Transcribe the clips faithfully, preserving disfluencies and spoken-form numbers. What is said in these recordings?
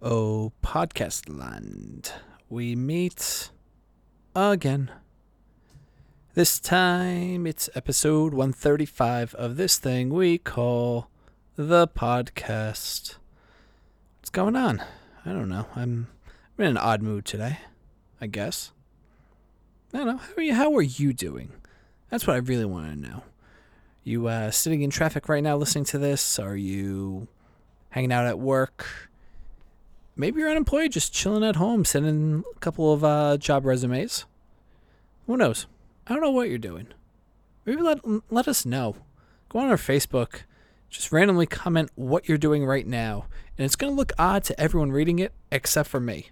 Oh, podcast land. We meet again. This time it's episode one thirty-five of this thing we call the podcast. What's going on? I don't know. I'm, I'm in an odd mood today, I guess. I don't know. How are you, how are you doing? That's what I really want to know. You uh, sitting in traffic right now listening to this? Are you hanging out at work? Maybe you're unemployed, just chilling at home, sending a couple of uh, job resumes. Who knows? I don't know what you're doing. Maybe let let us know. Go on our Facebook. Just randomly comment what you're doing right now. And it's going to look odd to everyone reading it except for me.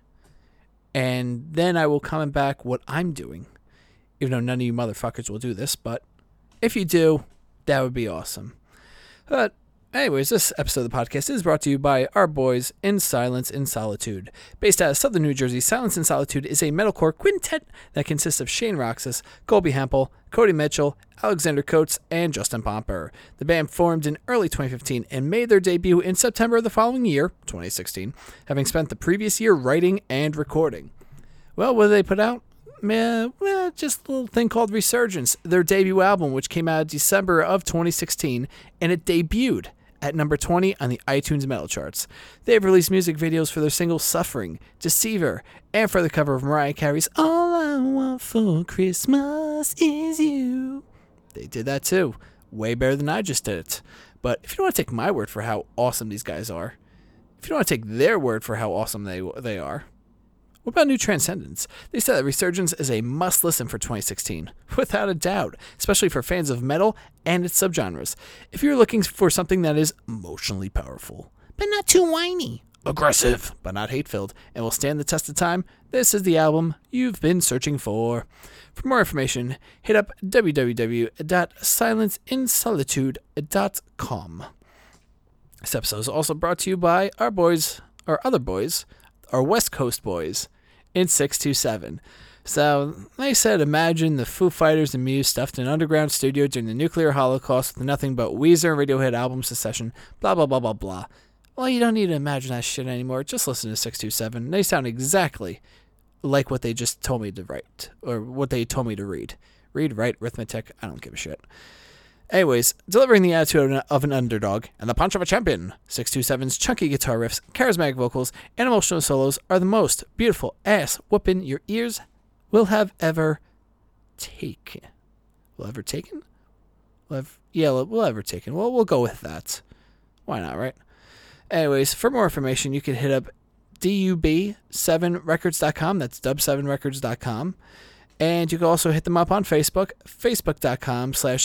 And then I will comment back what I'm doing. Even though none of you motherfuckers will do this. But if you do, that would be awesome. But anyways, this episode of the podcast is brought to you by our boys in Silence in Solitude. Based out of Southern New Jersey, Silence in Solitude is a metalcore quintet that consists of Shane Roxas, Colby Hempel, Cody Mitchell, Alexander Coates, and Justin Pomper. The band formed in early twenty fifteen and made their debut in September of the following year, twenty sixteen, having spent the previous year writing and recording. Well, what did they put out? Man, well, just a little thing called Resurgence, their debut album, which came out December of twenty sixteen, and it debuted at number twenty on the iTunes Metal Charts. They've released music videos for their singles Suffering, Deceiver, and for the cover of Mariah Carey's All I Want for Christmas Is You. They did that too. Way better than I just did it. But if you don't want to take my word for how awesome these guys are, if you don't want to take their word for how awesome they they are, what about New Transcendence? They said that Resurgence is a must-listen for twenty sixteen, without a doubt, especially for fans of metal and its subgenres. If you're looking for something that is emotionally powerful, but not too whiny, aggressive, but not hate-filled, and will stand the test of time, this is the album you've been searching for. For more information, hit up w w w dot silence in solitude dot com. This episode is also brought to you by our boys, our other boys, our West Coast boys in six two seven. So, they said, imagine the Foo Fighters and Muse stuffed in an underground studio during the nuclear holocaust with nothing but Weezer and Radiohead album Secession, blah, blah, blah, blah, blah. Well, you don't need to imagine that shit anymore. Just listen to six two seven. They sound exactly like what they just told me to write, or what they told me to read. Read, write, arithmetic, I don't give a shit. Anyways, delivering the attitude of an underdog and the punch of a champion, six two seven's chunky guitar riffs, charismatic vocals, and emotional solos are the most beautiful ass-whooping your ears will have ever taken. Will ever taken? Will ever, yeah, will ever taken. Well, we'll go with that. Why not, right? Anyways, for more information, you can hit up D U B seven records dot com. That's dub seven records dot com. And you can also hit them up on Facebook, facebook.com slash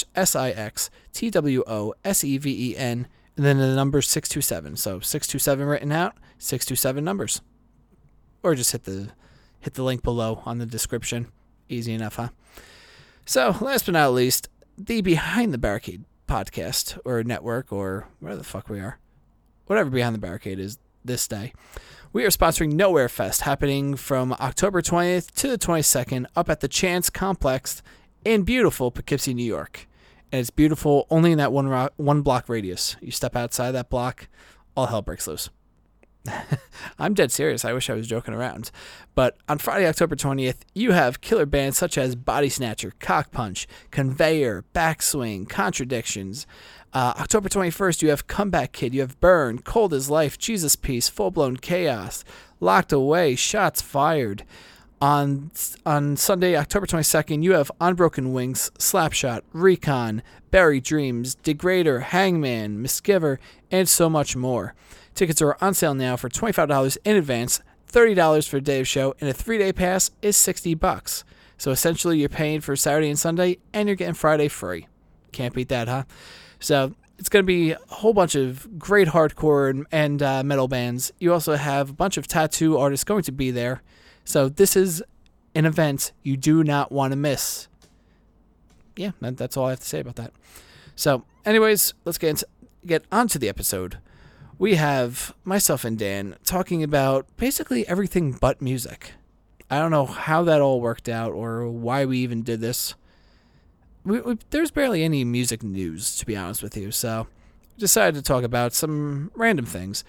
S-I-X-T-W-O-S-E-V-E-N, and then the number six two seven. So six two seven written out, six two seven numbers. Or just hit the hit the link below on the description. Easy enough, huh? So, last but not least, the Behind the Barricade podcast, or network, or where the fuck we are. Whatever Behind the Barricade is this day. We are sponsoring Nowhere Fest, happening from October twentieth to the twenty-second up at the Chance Complex in beautiful Poughkeepsie, New York. And it's beautiful only in that one ro- one block radius. You step outside that block, all hell breaks loose. I'm dead serious. I wish I was joking around. But on Friday, October twentieth, you have killer bands such as Body Snatcher, Cock Punch, Conveyor, Backswing, Contradictions. Uh, October twenty-first, you have Comeback Kid, you have Burn, Cold as Life, Jesus Peace, Full Blown Chaos, Locked Away, Shots Fired. On on Sunday, October twenty-second, you have Unbroken Wings, Slapshot, Recon, Buried Dreams, Degrader, Hangman, Misgiver, and so much more. Tickets are on sale now for twenty-five dollars in advance, thirty dollars for a day of show, and a three-day pass is sixty bucks. So essentially, you're paying for Saturday and Sunday, and you're getting Friday free. Can't beat that, huh? So it's going to be a whole bunch of great hardcore and, and uh, metal bands. You also have a bunch of tattoo artists going to be there. So this is an event you do not want to miss. Yeah, that, that's all I have to say about that. So anyways, let's get into, get onto the episode. We have myself and Dan talking about basically everything but music. I don't know how that all worked out or why we even did this. We, we, there's barely any music news, to be honest with you, so we decided to talk about some random things.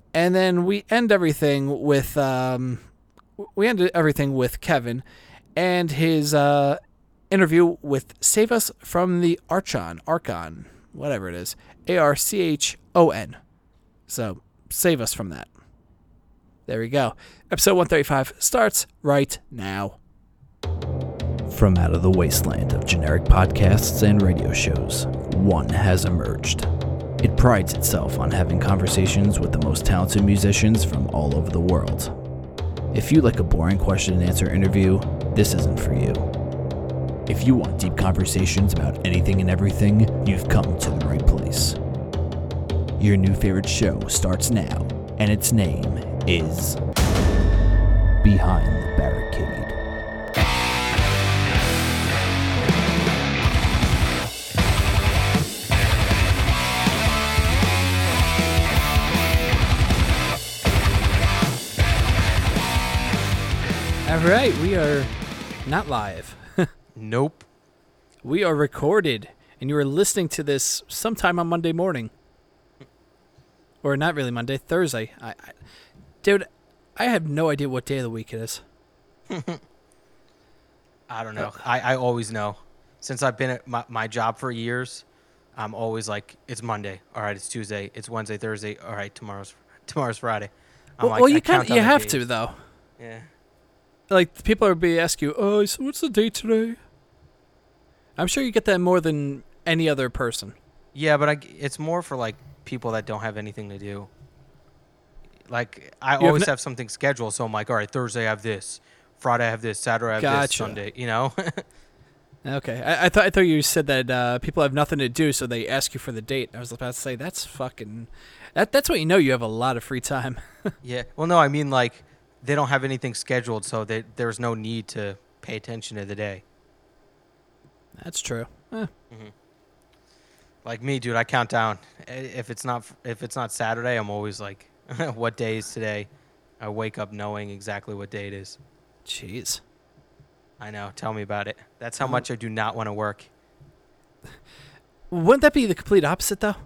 And then we end everything with um, we ended everything with Kevin and his uh, interview with Save Us from the Archon, Archon, whatever it is, A R C H O N. So save us from that. There we go. Episode one thirty-five starts right now. From out of the wasteland of generic podcasts and radio shows, one has emerged. It prides itself on having conversations with the most talented musicians from all over the world. If you like a boring question and answer interview, this isn't for you. If you want deep conversations about anything and everything, you've come to the right place. Your new favorite show starts now, and its name is Behind the Barricade. All right, we are not live. Nope. We are recorded, and you are listening to this sometime on Monday morning. Or not really Monday, Thursday. I, I, dude, I have no idea what day of the week it is. I don't know. I, I always know. Since I've been at my, my job for years, I'm always like, it's Monday. All right, it's Tuesday. It's Wednesday, Thursday. All right, tomorrow's tomorrow's Friday. I'm Well, like, well you I kind count you down the have days. to though. Yeah. Like people are be ask you, oh, so what's the date today? I'm sure you get that more than any other person. Yeah, but I, it's more for like people that don't have anything to do. Like I have always no- have something scheduled, so I'm like, all right, Thursday I have this, Friday I have this, Saturday I have this, Gotcha. Sunday. You know. Okay, I, I thought I thought you said that uh, people have nothing to do, so they ask you for the date. I was about to say that's fucking. That that's what you know. You have a lot of free time. Yeah. Well, no, I mean like they don't have anything scheduled, so they, there's no need to pay attention to the day. That's true. Eh. Like me, dude, I count down. If it's not if it's not Saturday, I'm always like, what day is today? I wake up knowing exactly what day it is. Jeez. I know. Tell me about it. That's how Oh. much I do not want to work. Wouldn't that be the complete opposite, though?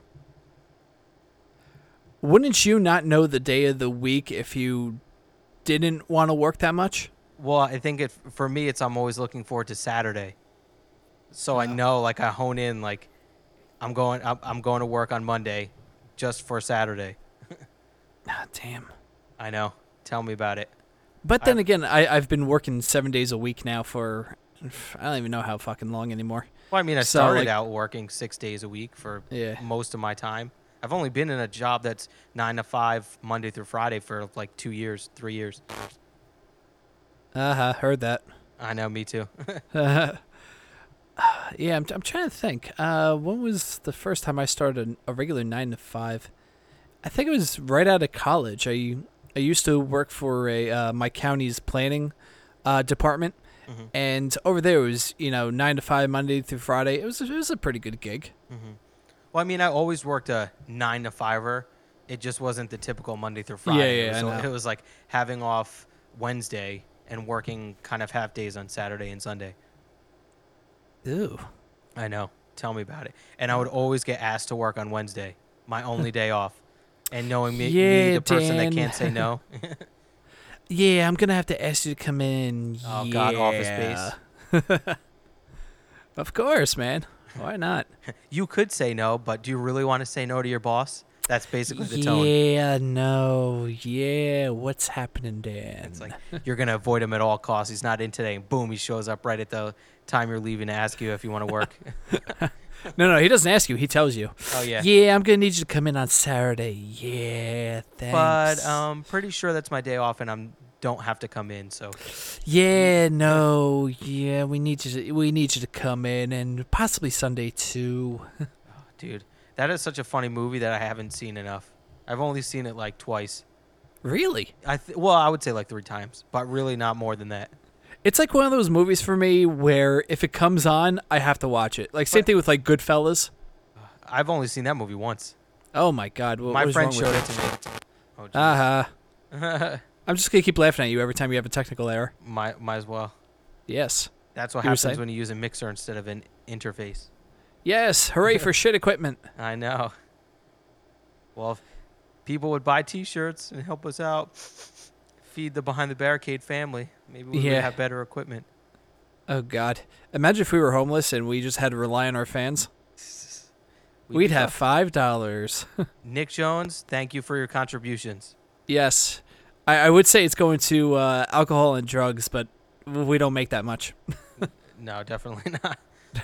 Wouldn't you not know the day of the week if you didn't want to work that much? Well, I think it for me, it's I'm always looking forward to Saturday. So I Oh. know, like, I hone in, like, I'm going, I'm, I'm going to work on Monday, just for Saturday. Ah, damn. I know. Tell me about it. But then I- again, I, I've been working seven days a week now for, I don't even know how fucking long anymore. Well, I mean, I So, started like- out working six days a week for Yeah. most of my time. I've only been in a job that's nine to five, Monday through Friday for like two years, three years. Uh-huh, heard that. I know, me too. yeah, I'm, I'm trying to think. Uh, when was the first time I started a regular nine to five? I think it was right out of college. I I used to work for a uh, my county's planning uh, department, Mhm. and over there it was you know nine to five Monday through Friday. It was it was a pretty good gig. Well, I mean, I always worked a nine to fiver. It just wasn't the typical Monday through Friday. Yeah, yeah, it was, I know. it was like having off Wednesday and working kind of half days on Saturday and Sunday. Ew. I know. Tell me about it. And I would always get asked to work on Wednesday, my only day off. And knowing me, Yeah, me the person Dan. that can't say no. Yeah, I'm gonna have to ask you to come in. Oh, God, Office Yeah. Of course, man. Why not? You could say no, but do you really want to say no to your boss? That's basically the tone. Yeah, no, yeah. What's happening, Dan? It's like you're going to avoid him at all costs. He's not in today. And boom, he shows up right at the time you're leaving to ask you if you want to work. no, no, he doesn't ask you. He tells you. Oh, yeah. Yeah, I'm gonna need you to come in on Saturday. Yeah, thanks. But um pretty sure that's my day off and I'm don't have to come in. So yeah, no, yeah, we need you. To, we need you to come in, and possibly Sunday too. dude, that is such a funny movie that I haven't seen enough. I've only seen it like twice. Really? I th- well, I would say like three times, but really not more than that. It's like one of those movies for me where if it comes on, I have to watch it. Like same But- thing with like Goodfellas. I've only seen that movie once. Oh my God, what, My what is friend wrong showed with it to me. Oh, geez. Uh huh. I'm just gonna keep laughing at you every time you have a technical error. might might as well. Yes. That's what You were happens saying? when you use a mixer instead of an interface. Yes. Hooray for shit equipment. I know. Well, if, people would buy T-shirts and help us out, feed the Behind the Barricade family. Maybe we Yeah. would have better equipment. Oh God! Imagine if we were homeless and we just had to rely on our fans. We'd We'd be have fucked. five dollars. Nick Jones, thank you for your contributions. Yes, I, I would say it's going to uh, alcohol and drugs, but we don't make that much. No, definitely not.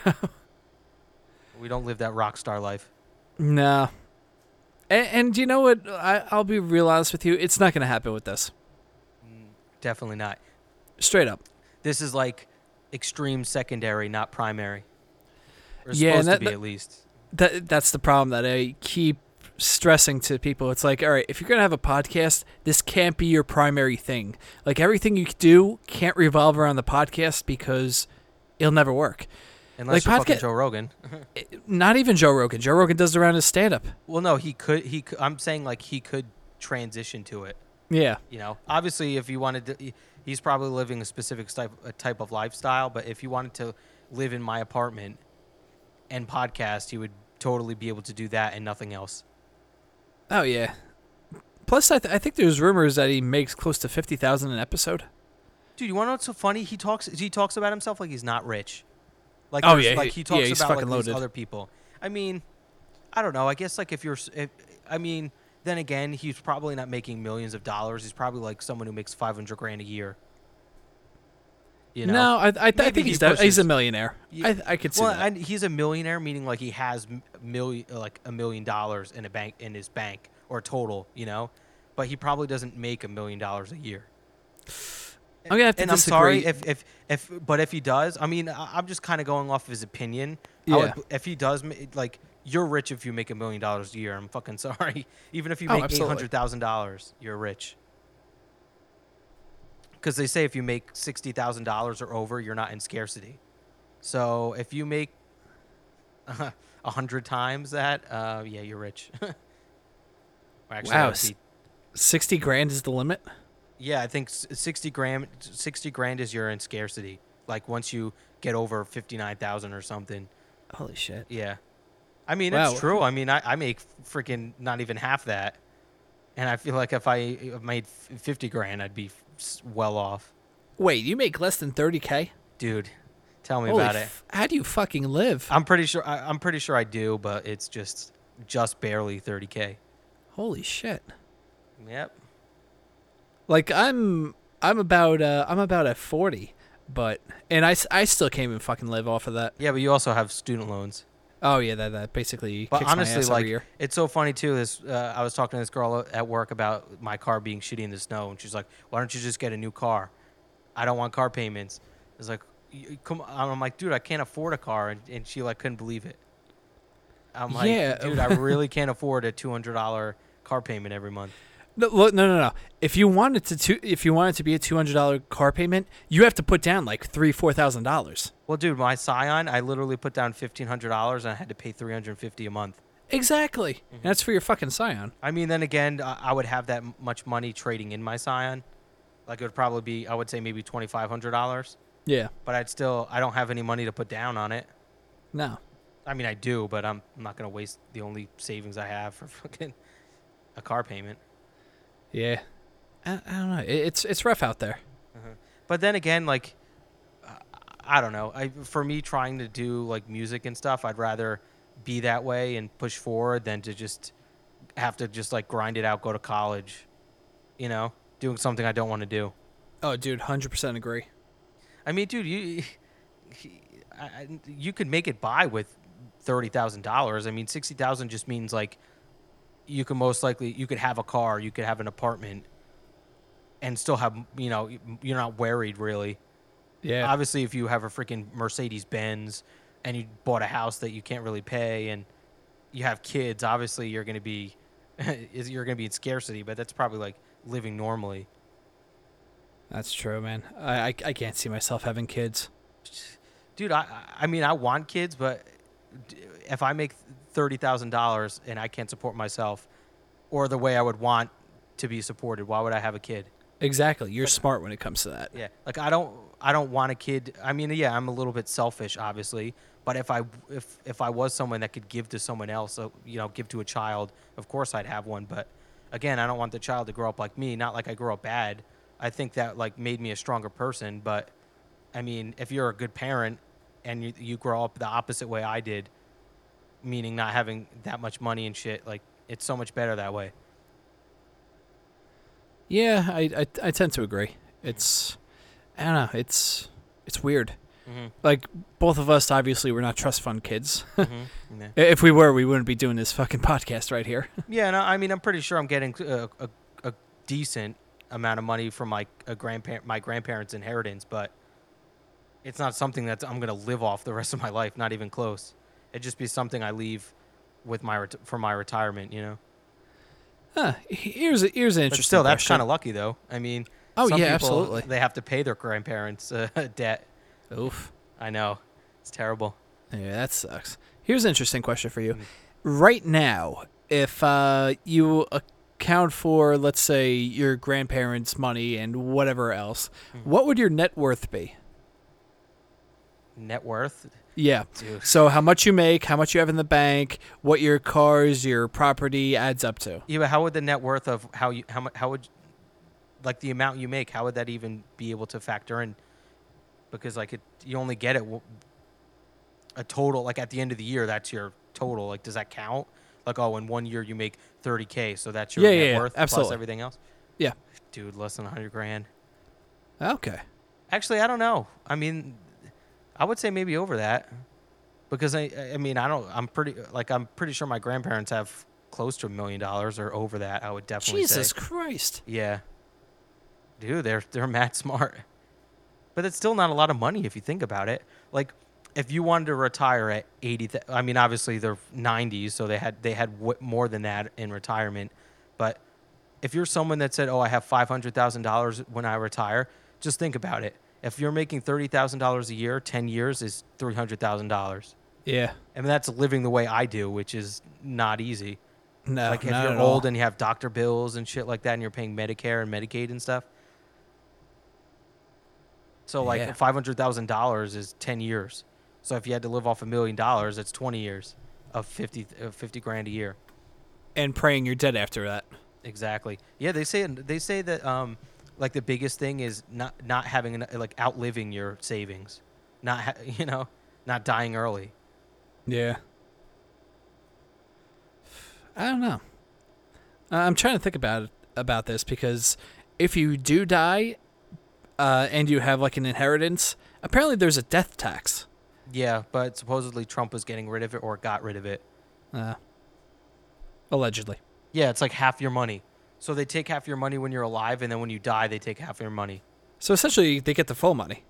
We don't live that rock star life. No. And, and you know what? I, I'll be real honest with you. It's not going to happen with this. Definitely not. Straight up. This is like extreme secondary, not primary. Or Yeah, and supposed that- to be that- at least. That that's the problem that I keep stressing to people. It's like, all right, if you're gonna have a podcast, this can't be your primary thing. Like everything you do can't revolve around the podcast because it'll never work. Unless like you're fucking podca- Joe Rogan. Not even Joe Rogan. Joe Rogan does it around his stand-up. Well, no, he could. He. Could, I'm saying like he could transition to it. Yeah. You know, obviously, if you wanted to, he- he's probably living a specific type a type of lifestyle. But if you wanted to live in my apartment and podcast, he would totally be able to do that and nothing else. Oh yeah. Plus, I, th- I think there's rumors that he makes close to fifty thousand an episode. Dude, you want to know what's so funny? He talks. He talks about himself like he's not rich. Like Oh, there's- yeah, like he- he talks yeah, he's about like fucking these loaded. other people. I mean, I don't know. I guess like if you're, s- if, I mean, then again, he's probably not making millions of dollars. He's probably like someone who makes five hundred grand a year. You know? No, I I, th- I Maybe think he he's de- he's pushes- a millionaire. Yeah. I I could see Well, that. and he's a millionaire, meaning like he has m- million, like a million dollars in a bank in his bank or total, you know. But he probably doesn't make a million dollars a year. I'm gonna have to and disagree. I'm sorry if, if if but if he does, I mean, I- I'm just kind of going off of his opinion. I Yeah. would, if he does, ma- like, you're rich if you make a million dollars a year. I'm fucking sorry. Even if you Oh, make eight absolutely. hundred thousand dollars, you're rich. Because they say if you make sixty thousand dollars or over, you're not in scarcity. So if you make a hundred times that, uh, yeah, you're rich. Or actually, that Wow, would s- be- Sixty grand is the limit. yeah, I think s- sixty grand. Sixty grand is you're in scarcity. Like once you get over fifty nine thousand or something. Holy shit. Yeah, I mean Wow. it's true. I mean I, I make freaking not even half that, and I feel like if I made fifty grand, I'd be s- well off. Wait, you make less than thirty k? Dude, tell me Holy about it. f- How do you fucking live? I'm pretty sure. I, I'm pretty sure I do, but it's just just barely thirty k. Holy shit. Yep. Like I'm I'm about uh I'm about at forty, but and I, s- I still can't even fucking live off of that. Yeah, but you also have student loans. Oh yeah, that that basically But kicks honestly, my ass like every year. it's so funny too. This uh, I was talking to this girl at work about my car being shitty in the snow, and she's like, "Why don't you just get a new car? I don't want car payments." It's like, y- "Come," on. I'm like, "Dude, I can't afford a car," and, and she like couldn't believe it. I'm like, Yeah. "Dude, I really can't afford a two hundred dollar car payment every month." No, look, no, no, no. If you wanted to, to if you wanted to be a two hundred dollar car payment, you have to put down like three, four thousand dollars. Well, dude, my Scion, I literally put down fifteen hundred dollars, and I had to pay three hundred fifty a month. Exactly. Mm-hmm. And that's for your fucking Scion. I mean, then again, I I would have that m- much money trading in my Scion. Like it would probably be, I would say maybe twenty five hundred dollars. Yeah. But I'd still, I don't have any money to put down on it. No. I mean, I do, but I'm, I'm not going to waste the only savings I have for fucking a car payment. Yeah. I, I don't know. It, it's it's rough out there. But then again, like, uh, I don't know. I for me trying to do like music and stuff, I'd rather be that way and push forward than to just have to just like grind it out, go to college, you know, doing something I don't want to do. Oh, dude, one hundred percent agree. I mean, dude, you I, I- you could make it by with thirty thousand dollars. I mean, sixty thousand just means like you could most likely you could have a car, you could have an apartment, and still have, you know, you're not worried really. Yeah. Obviously, if you have a freaking Mercedes Benz and you bought a house that you can't really pay and you have kids, obviously you're gonna be is you're gonna be in scarcity. But that's probably like living normally. That's true, man. I, I I can't see myself having kids. Dude, I I mean I want kids, but d- if I make thirty thousand dollars and I can't support myself, or the way I would want to be supported, why would I have a kid? Exactly. You're smart when it comes to that. Yeah, like I don't I don't want a kid. I mean, yeah, I'm a little bit selfish, obviously, but if I if if I was someone that could give to someone else, so, you know, give to a child, of course I'd have one. But again, I don't want the child to grow up like me. Not like I grew up bad. I think that like made me a stronger person. But I mean, if you're a good parent and you you grow up the opposite way I did, meaning not having that much money and shit, like it's so much better that way. Yeah, I, I, I tend to agree. It's, I don't know, it's it's weird. Mm-hmm. Like, both of us, obviously, we're not trust fund kids. Mm-hmm. Yeah. If we were, we wouldn't be doing this fucking podcast right here. Yeah, no, I mean, I'm pretty sure I'm getting a, a, a decent amount of money from my a grandparent, my grandparents' inheritance, but it's not something that I'm gonna live off the rest of my life. Not even close. It'd just be something I leave with my ret- for my retirement. You know. Huh, here's a, here's an interesting But still, that's question. kind of lucky, though. I mean, Oh, some yeah, people, absolutely. They have to pay their grandparents' uh, debt. Oof. I know, it's terrible. Yeah, that sucks. Here's an interesting question for you. Mm. Right now, if uh, you account for, let's say, your grandparents' money and whatever else, Mm. what would your net worth be? Net worth, Yeah. dude. So how much you make, how much you have in the bank, what your cars, your property adds up to. Yeah, but how would the net worth of how you how mu- how would like the amount you make? How would that even be able to factor in? Because like it, you only get it w- a total. Like at the end of the year, that's your total. Like, does that count? Like, oh, in one year you make thirty k, so that's your Yeah, net yeah, yeah, worth absolutely. plus everything else. Yeah. Dude, less than a hundred grand. Okay. Actually, I don't know. I mean, I would say maybe over that, because I, I mean, I don't. I'm pretty like I'm pretty sure my grandparents have close to a million dollars or over that. I would definitely Jesus say. Christ. Yeah. Dude, they're they're mad smart, but it's still not a lot of money if you think about it. Like, if you wanted to retire at eighty, th- I mean, obviously they're nineties, so they had they had w- more than that in retirement. But if you're someone that said, "Oh, I have five hundred thousand dollars when I retire," just think about it. If you're making thirty thousand dollars a year, ten years is three hundred thousand dollars. Yeah. I mean, that's living the way I do, which is not easy. No, Like if not you're at old all. and you have doctor bills and shit like that, and you're paying Medicare and Medicaid and stuff. So like Yeah. five hundred thousand dollars is ten years. So if you had to live off a million dollars, that's twenty years of fifty uh, fifty grand a year. And praying you're dead after that. Exactly. Yeah, they say they say that um like the biggest thing is not not having an, like outliving your savings, not ha- you know not dying early. Yeah. I don't know. Uh, I'm trying to think about about this because if you do die, uh, and you have like an inheritance, apparently there's a death tax. Yeah, but supposedly Trump was getting rid of it or got rid of it. Uh, allegedly. Yeah, it's like half your money. So they take half your money when you're alive, and then when you die, they take half your money. So essentially, they get the full money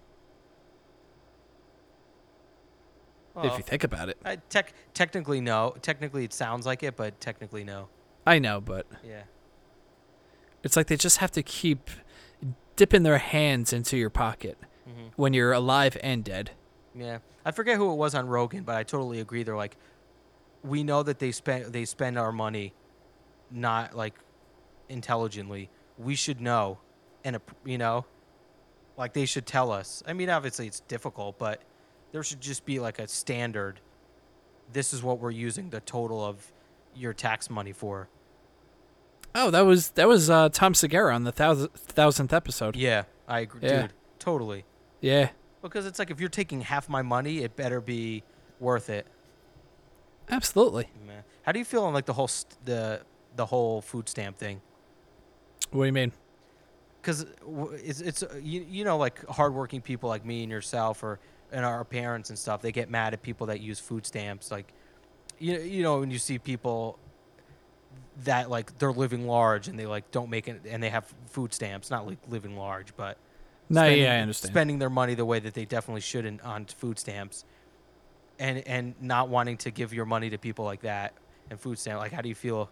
if Well, you think about it. I tech technically no. Technically, it sounds like it, but technically no. I know, but Yeah. it's like they just have to keep dipping their hands into your pocket hmm when you're alive and dead. Yeah. I forget who it was on Rogan, but I totally agree. They're like, we know that they spend they spend our money, not like intelligently. We should know, and ap- you know, like they should tell us. I mean, obviously it's difficult, but there should just be like a standard. This is what we're using the total of your tax money for. Oh, that was that was uh, Tom Segura on the thousand, thousandth episode. Yeah, I agree, Yeah. dude. Totally. Yeah, Because it's like if you're taking half my money, it better be worth it. absolutely. Man. How do you feel on like the whole st- the the whole food stamp thing? What do you mean? Because it's it's uh, you, you know like hardworking people like me and yourself or and our parents and stuff, they get mad at people that use food stamps. Like you you know when you see people that like they're living large and they like don't make it and they have food stamps, not like living large, but No, spending, yeah, I understand. spending their money the way that they definitely shouldn't on food stamps, and and not wanting to give your money to people like that and food stamp. Like, how do you feel?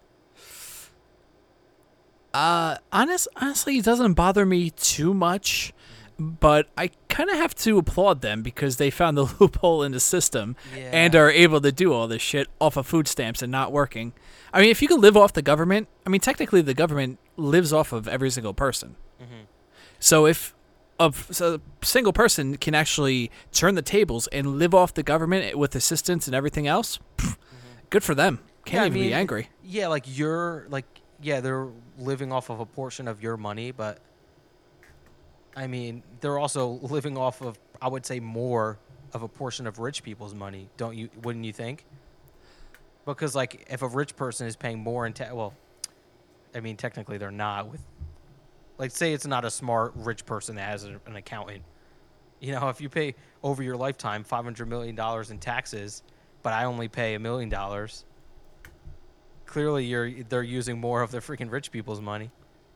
Uh, honest, honestly, it doesn't bother me too much, but I kind of have to applaud them because they found the loophole in the system and Yeah. are able to do all this shit off of food stamps and not working. I mean, if you can live off the government, I mean, technically the government lives off of every single person. Mm-hmm. So if a, so a single person can actually turn the tables and live off the government with assistance and everything else, pff, good for them. Can't Yeah, I even mean, be angry. Yeah, like you're like yeah, they're living off of a portion of your money, but I mean, they're also living off of, I would say, more of a portion of rich people's money. Don't you? Wouldn't you think? Because like, if a rich person is paying more in ta- well, I mean, technically they're not. With like, say it's not a smart rich person that has a, an accountant. You know, if you pay over your lifetime five hundred million dollars in taxes, but I only pay a million dollars, clearly you're they're using more of the freaking rich people's money.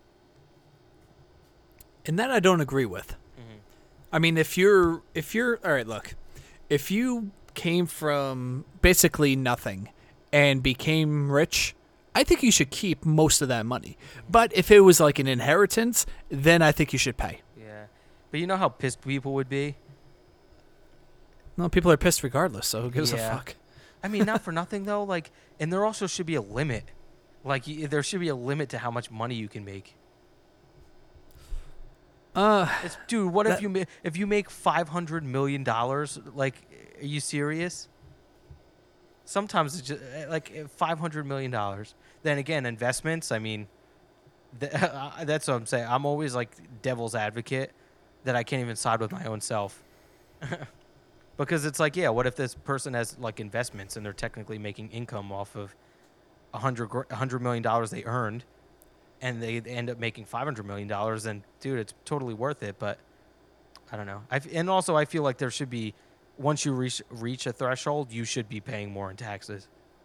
And that I don't agree with. Mm-hmm. I mean, if you're if you're all right, look, if you came from basically nothing and became rich, I think you should keep most of that money. Mm-hmm. But if it was like an inheritance, then I think you should pay. Yeah, but you know how pissed people would be. No, people are pissed regardless, so who gives Yeah. a fuck? I mean, not for nothing though. Like, and there also should be a limit. Like, y- there should be a limit to how much money you can make. Uh, It's, dude, what if That- you ma- if you make five hundred million dollars? Like, are you serious? Sometimes it's just like five hundred million dollars. Then again, investments. I mean, th- that's what I'm saying. I'm always like devil's advocate that I can't even side with my own self. Because it's like, yeah, what if this person has like investments and they're technically making income off of a hundred gr- a hundred million dollars they earned, and they end up making five hundred million dollars? Then, dude, it's totally worth it. But I don't know. I f- and also I feel like there should be, once you reach reach a threshold, you should be paying more in taxes.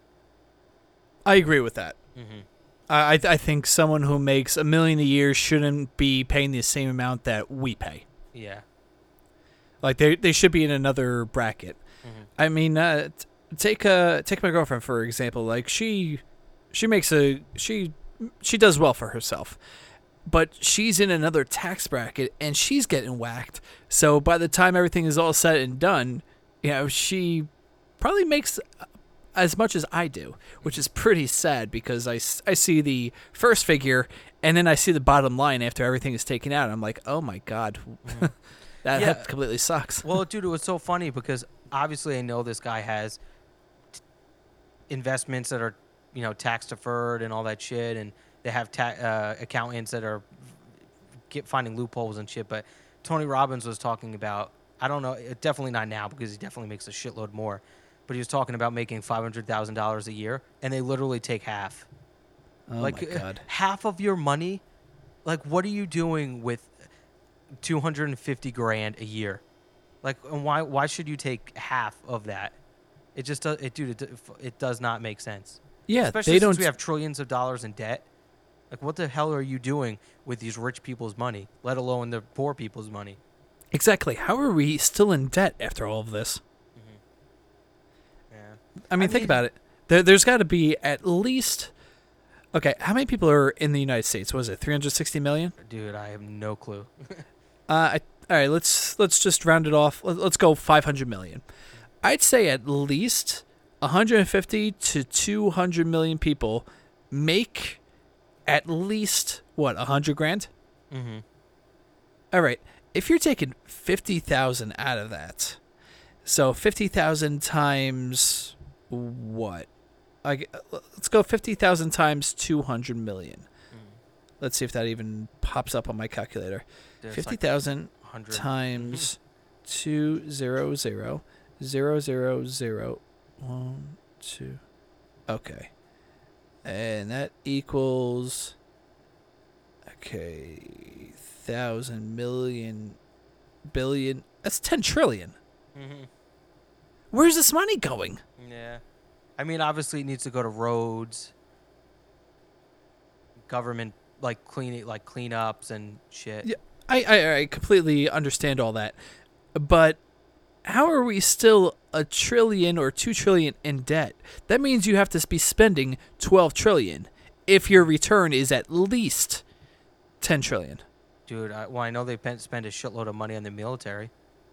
I agree with that. Mm-hmm. I I I think someone who makes a million a year shouldn't be paying the same amount that we pay. Yeah. Like they they should be in another bracket. Mm-hmm. I mean, uh, t- take uh take my girlfriend for example. Like she she makes a she she does well for herself, but she's in another tax bracket and she's getting whacked. So by the time everything is all said and done, you know, she probably makes as much as I do, which is pretty sad because I, s- I see the first figure and then I see the bottom line after everything is taken out. I'm like, oh my god, Mm-hmm. that, Yeah. that completely sucks. Well, dude, it was so funny because obviously I know this guy has t- investments that are, you know, tax deferred and all that shit, and they have ta- uh, accountants that are get finding loopholes and shit. But Tony Robbins was talking about, I don't know, uh, definitely not now because he definitely makes a shitload more, but he was talking about making five hundred thousand dollars a year, and they literally take half. Oh like my uh, god. half of your money. Like, what are you doing with two hundred fifty grand a year? Like, and why why should you take half of that? It just does it, dude. It, it does not make sense. Yeah, Especially they since don't. we have trillions of dollars in debt. Like, what the hell are you doing with these rich people's money, let alone the poor people's money? Exactly. How are we still in debt after all of this? Yeah. I mean, I think mean- about it. There, there's got to be at least. Okay, how many people are in the United States? Was it three hundred sixty million? Dude, I have no clue. Uh, I, all right, let's let's just round it off. Let, let's go five hundred million. I'd say at least one hundred fifty to two hundred million people make at least what one hundred grand. Mm-hmm. All right, if you're taking fifty thousand out of that, so fifty thousand times what? Like, let's go fifty thousand times two hundred million. Let's see if that even pops up on my calculator. Fifty thousand times two zero zero zero zero zero one two. Okay, and that equals okay thousand million billion. That's ten trillion. Mm-hmm. Where's this money going? Yeah. I mean, obviously, it needs to go to roads, government, like clean like cleanups and shit. Yeah, I, I I completely understand all that, but how are we still a trillion or two trillion in debt? That means you have to be spending twelve trillion if your return is at least ten trillion. Dude, I, well, I know they pen- spend a shitload of money on the military.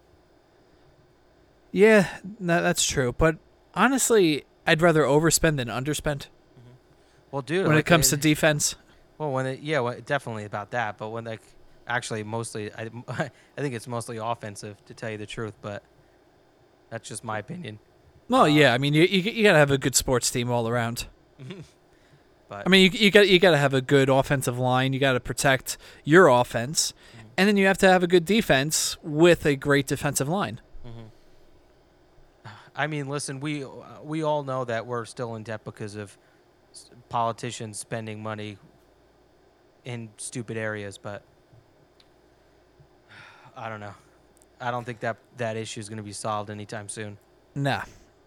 Yeah, no, that's true. But honestly, I'd rather overspend than underspend Well, dude, when like, it comes they- to defense. well, when it, yeah, well, definitely about that. But when like, actually, mostly, I, I think it's mostly offensive, to tell you the truth. But that's just my opinion. Well, yeah, I mean, you you, you gotta have a good sports team all around. But I mean, you you got you got to have a good offensive line. You got to protect your offense, mm-hmm. and then you have to have a good defense with a great defensive line. Mm-hmm. I mean, listen, we we all know that we're still in debt because of politicians spending money in stupid areas, but I don't know. I don't think that that issue is going to be solved anytime soon. Nah.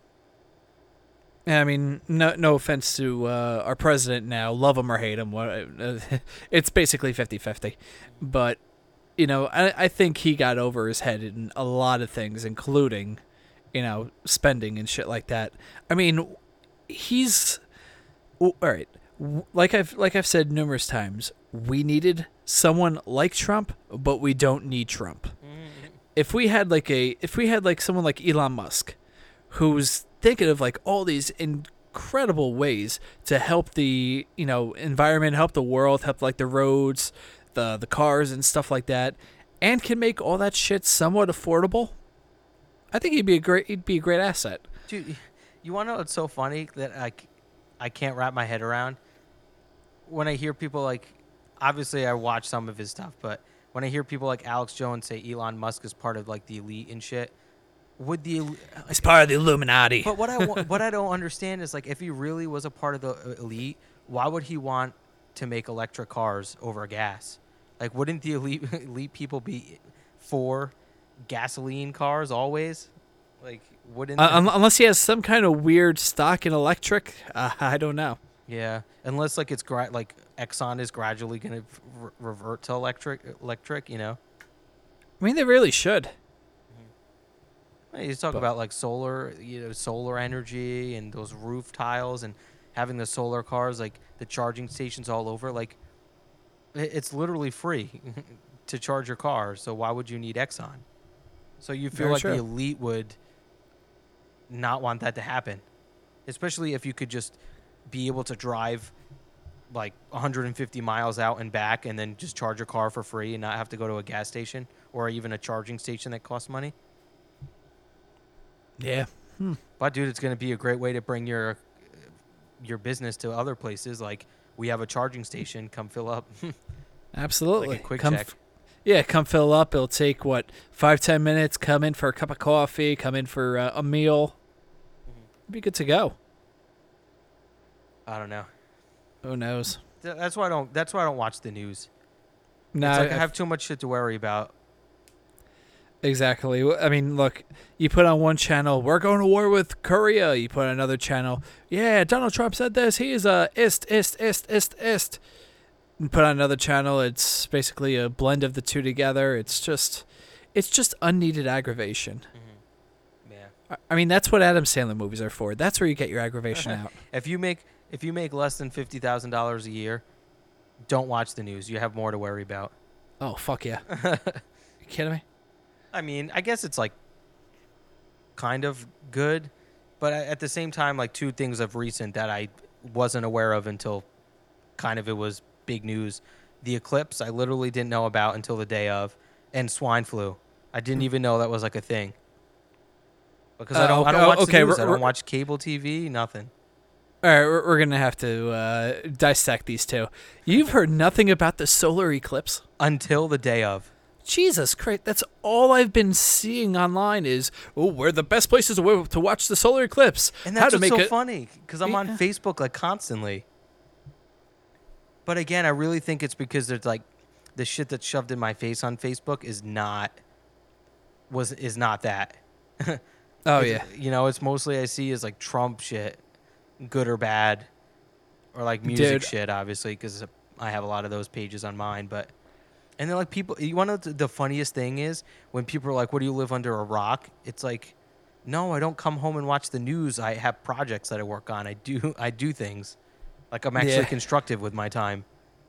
I mean, no no offense to uh, our president now. Love him or hate him. It's basically fifty-fifty. But, you know, I, I think he got over his head in a lot of things, including, you know, spending and shit like that. I mean, he's... All right. Like I've, like I've said numerous times, we needed someone like Trump, but we don't need Trump. Mm-hmm. If we had like a... If we had like someone like Elon Musk, who's thinking of like all these incredible ways to help the, you know, environment, help the world, help like the roads, the the cars and stuff like that, and can make all that shit somewhat affordable, I think he'd be a great he'd be a great asset. Dude, you want to know what's so funny that I, I can't wrap my head around? When I hear people like, obviously I watch some of his stuff, but when I hear people like Alex Jones say Elon Musk is part of like the elite and shit, would the it's part of the Illuminati? But what I what I don't understand is like if he really was a part of the elite, why would he want to make electric cars over gas? Like, wouldn't the elite elite people be for gasoline cars always? Like, wouldn't uh, un- unless he has some kind of weird stock in electric? Uh, I don't know. Yeah, unless like it's gra- like Exxon is gradually going to re- revert to electric electric. You know, I mean they really should. You talk but, about like solar, you know, solar energy and those roof tiles and having the solar cars, like the charging stations all over. Like, it's literally free to charge your car. So why would you need Exxon? So you feel Very like true. the elite would not want that to happen, especially if you could just be able to drive like one hundred fifty miles out and back and then just charge your car for free and not have to go to a gas station or even a charging station that costs money. Yeah. Hmm. But, dude, it's going to be a great way to bring your your business to other places. Like, we have a charging station. Come fill up. Absolutely. Like a quick come check. F- yeah, come fill up. It'll take, what, five, ten minutes. Come in for a cup of coffee. Come in for uh, a meal. Mm-hmm. Be good to go. I don't know. Who knows? That's why I don't. That's why I don't watch the news. No, it's like I, I have too much shit to worry about. Exactly. I mean, look, you put on one channel, we're going to war with Korea. You put on another channel, yeah, Donald Trump said this. He is a ist, ist, ist, ist, ist. And put on another channel, it's basically a blend of the two together. It's just, it's just unneeded aggravation. Mm-hmm. Yeah. I, I mean, that's what Adam Sandler movies are for. That's where you get your aggravation out. If you make if you make less than fifty thousand dollars a year, don't watch the news. You have more to worry about. Oh fuck yeah! You kidding me? I mean, I guess it's like kind of good, but at the same time, like two things of recent that I wasn't aware of until kind of it was big news. The eclipse, I literally didn't know about until the day of, and swine flu. I didn't even know that was like a thing. Because uh, I don't, okay, I don't watch okay, the news. we're, I don't we're, watch cable T V, nothing. All right, we're, we're gonna have to uh, dissect these two. You've heard nothing about the solar eclipse until the day of. Jesus Christ, that's all I've been seeing online is, oh, where are the best places to, to watch the solar eclipse. And that's How to what's make so it... funny, because I'm yeah. on Facebook like constantly. But again, I really think it's because there's like the shit that's shoved in my face on Facebook is not was is not that. Oh it's, yeah. You know, it's mostly I see is like Trump shit, good or bad, or like music Dude. shit, obviously, because I have a lot of those pages on mine, but. And then, like, people, you want to know the funniest thing is when people are like, what do you live under a rock? It's like, no, I don't come home and watch the news. I have projects that I work on. I do I do things. Like, I'm actually yeah. constructive with my time.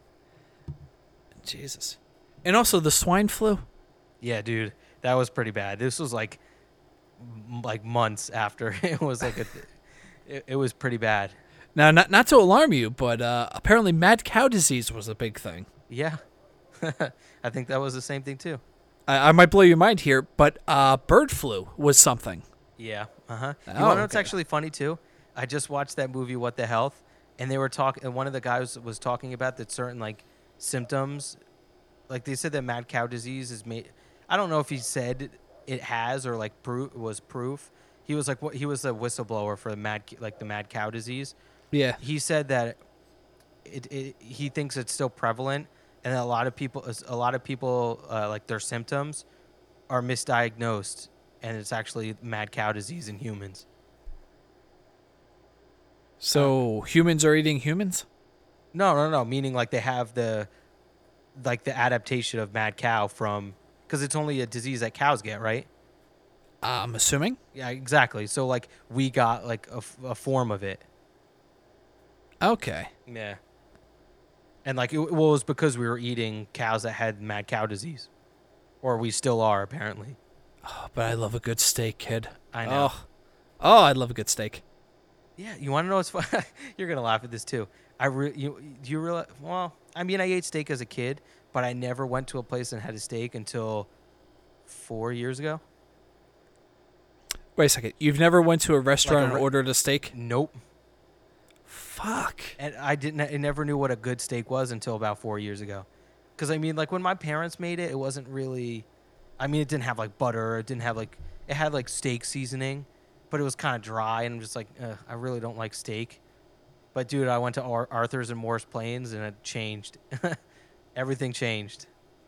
Jesus. And also the swine flu. Yeah, dude, that was pretty bad. This was like, m- like months after. It was like a, it, it was pretty bad. Now, not not to alarm you, but uh, apparently mad cow disease was a big thing. Yeah. I think that was the same thing, too. I, I might blow your mind here, but uh, bird flu was something. Yeah. Uh-huh. You Oh, want to know what's okay. actually funny, too? I just watched that movie, What the Health, and they were talking. And one of the guys was talking about that certain like symptoms, like they said that mad cow disease is made. I don't know if he said it has or like proof was proof. He was like what he was a whistleblower for the mad like the mad cow disease. Yeah. He said that it, it he thinks it's still prevalent, and that a lot of people a lot of people uh, like their symptoms are misdiagnosed, and it's actually mad cow disease in humans. So humans are eating humans? No, no, no. Meaning like they have the, like the adaptation of mad cow from, because it's only a disease that cows get, right? I'm assuming. Yeah, exactly. So like we got like a, f- a form of it. Okay. Yeah. And like it, well, it was because we were eating cows that had mad cow disease, or we still are apparently. Oh, but I love a good steak, kid. I know. Oh, oh I love a good steak. Yeah, you want to know what's fun? You're gonna laugh at this too. I re- you do you realize? Well, I mean, I ate steak as a kid, but I never went to a place and had a steak until four years ago. Wait a second. You've never went to a restaurant Like a re- and ordered a steak? Nope. Fuck. And I didn't. I never knew what a good steak was until about four years ago. Because I mean, like when my parents made it, it wasn't really. I mean, it didn't have like butter. It didn't have like. It had like steak seasoning, but it was kind of dry, and I'm just like, Ugh, I really don't like steak. But dude, I went to Ar- Arthur's in Morris Plains, and it changed. Everything changed.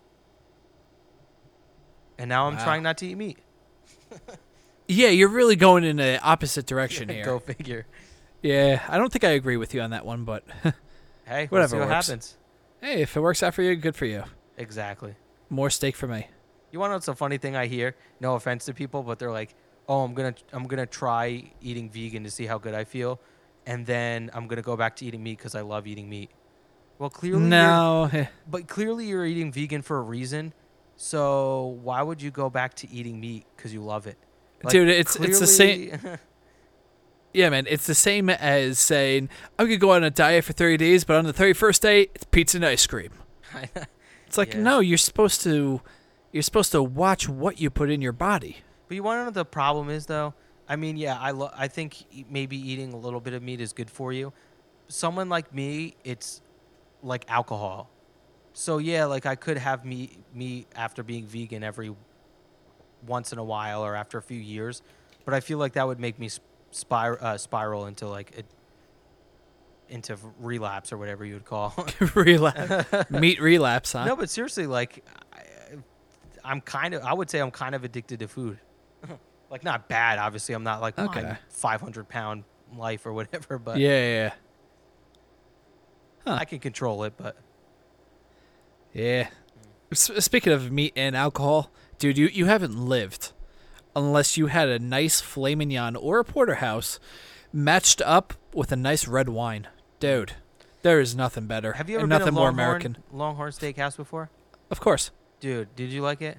And now I'm Wow. trying not to eat meat. Yeah, you're really going in the opposite direction here. Go figure. Yeah, I don't think I agree with you on that one, but Hey, Whatever we'll see what works. happens. hey, if it works out for you, good for you. Exactly. More steak for me. You want to know what's a funny thing I hear? No offense to people, but they're like, "Oh, I'm gonna I'm gonna try eating vegan to see how good I feel, and then I'm gonna go back to eating meat because I love eating meat." Well, clearly, you're, No. eh, but clearly you're eating vegan for a reason. So why would you go back to eating meat because you love it? Like, Dude, it's it's the same. clearly- Yeah, man, it's the same as saying I'm gonna go on a diet for thirty days, but on the thirty-first day, it's pizza and ice cream. It's like Yeah. no, you're supposed to, you're supposed to watch what you put in your body. But you want to know what the problem is, though? I mean, yeah, I lo- I think e- maybe eating a little bit of meat is good for you. Someone like me, it's like alcohol. So yeah, like I could have meat meat after being vegan every once in a while or after a few years, but I feel like that would make me sp- spir- uh, spiral into like a, into relapse or whatever you would call. relapse, meat relapse, huh? No, but seriously, like I, I'm kind of I would say I'm kind of addicted to food. Like not bad, obviously. I'm not like Okay. my five hundred pound life or whatever, but Yeah, yeah, yeah. Huh. I can control it. But Yeah. S- speaking of meat and alcohol, dude, you, you haven't lived unless you had a nice filet mignon or a porterhouse matched up with a nice red wine. Dude, there is nothing better. have you ever and been nothing to more Longhorn, American. Longhorn Steakhouse before? Of course. Dude, did you like it?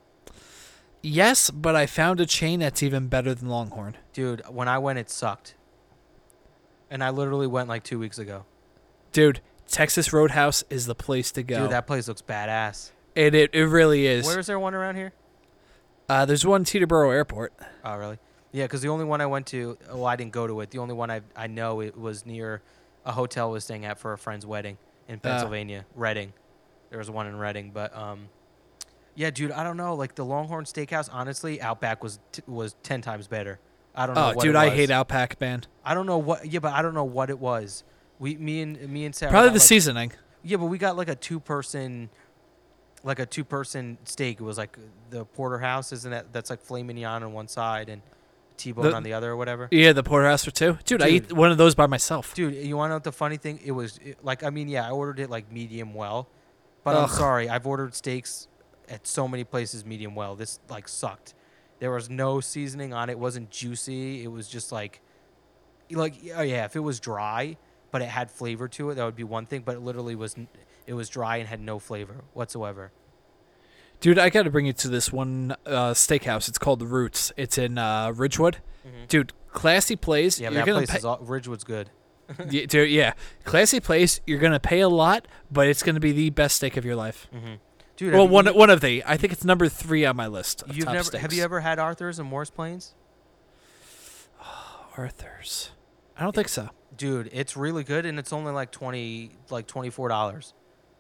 Yes, but I found a chain that's even better than Longhorn. Dude, when I went, it sucked. And I literally went like two weeks ago. Dude, Texas Roadhouse is the place to go. Dude, that place looks badass. it, it it really is. Where is there one around here? Uh, there's one Teterboro Airport. Oh, really? Yeah, because the only one I went to, well, I didn't go to it. The only one I I know it was near a hotel I was staying at for a friend's wedding in Pennsylvania, Reading. There was one in Reading, but um, yeah, dude, I don't know. Like the Longhorn Steakhouse, honestly, Outback was t- was ten times better. I don't know. Oh, what dude, it I was. hate Outback, man. I don't know what. Yeah, but I don't know what it was. We, me and me and Sarah. Probably got, the like, seasoning. Yeah, but we got like a two person, like a two person steak. It was like the porterhouse, isn't that? That's like filet mignon on one side and T-bone The- on the other, or whatever. Yeah, the porterhouse for two. Dude, I Dude. eat one of those by myself. Dude, you want to know what the funny thing? It was it, like, I mean, yeah, I ordered it like medium well, but I'm Ugh. sorry, I've ordered steaks at so many places medium well. This like sucked. There was no seasoning on it. It wasn't juicy. It was just like, like oh yeah, if it was dry, but it had flavor to it, that would be one thing. But it literally was, n- it was dry and had no flavor whatsoever. Dude, I got to bring you to this one uh, steakhouse. It's called The Roots. It's in uh, Ridgewood. Dude, classy place. Yeah, You're that gonna place pay- is all, Ridgewood's good. yeah, dude, yeah, classy place. You're gonna pay a lot, but it's gonna be the best steak of your life. Dude, Well, have you one eat- one of the. I think it's number three on my list. Of you've top never steaks. have you ever had Arthur's in Morris Plains? Arthur's? I don't think so. Dude, it's really good, and it's only like twenty, like twenty four dollars.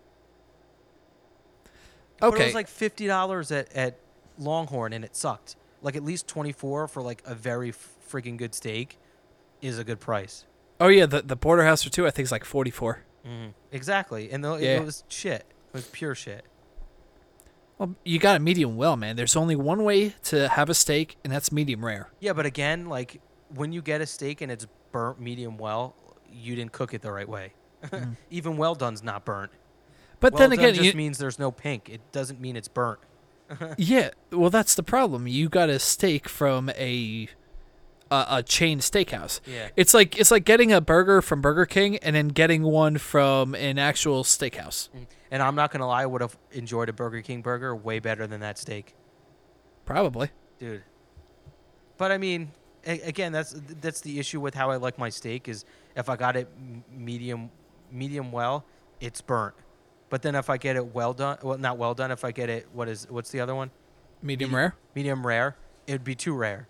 But it Okay. was like fifty dollars at at Longhorn, and it sucked. Like at least twenty four for like a very f- freaking good steak is a good price. Oh yeah, the the porterhouse for two I think is like forty-four. Mm-hmm. Exactly, and the, Yeah. it was shit. It was pure shit. Well, you got a medium well, man. There's only one way to have a steak, and that's medium rare. Yeah, but again, like when you get a steak and it's burnt medium well, you didn't cook it the right way. Mm. Even well done's not burnt. But Well then done again, just you, means there's no pink. It doesn't mean it's burnt. yeah. Well, that's the problem. You got a steak from a a, a chain steakhouse. Yeah. It's like it's like getting a burger from Burger King and then getting one from an actual steakhouse. And I'm not gonna lie, I would have enjoyed a Burger King burger way better than that steak, Probably. dude. But I mean, a- again, that's that's the issue with how I like my steak is if I got it m- medium medium well, it's burnt. But then if I get it well done, well not well done, if I get it what is what's the other one? Medium Medi- rare. Medium rare, it'd be too rare.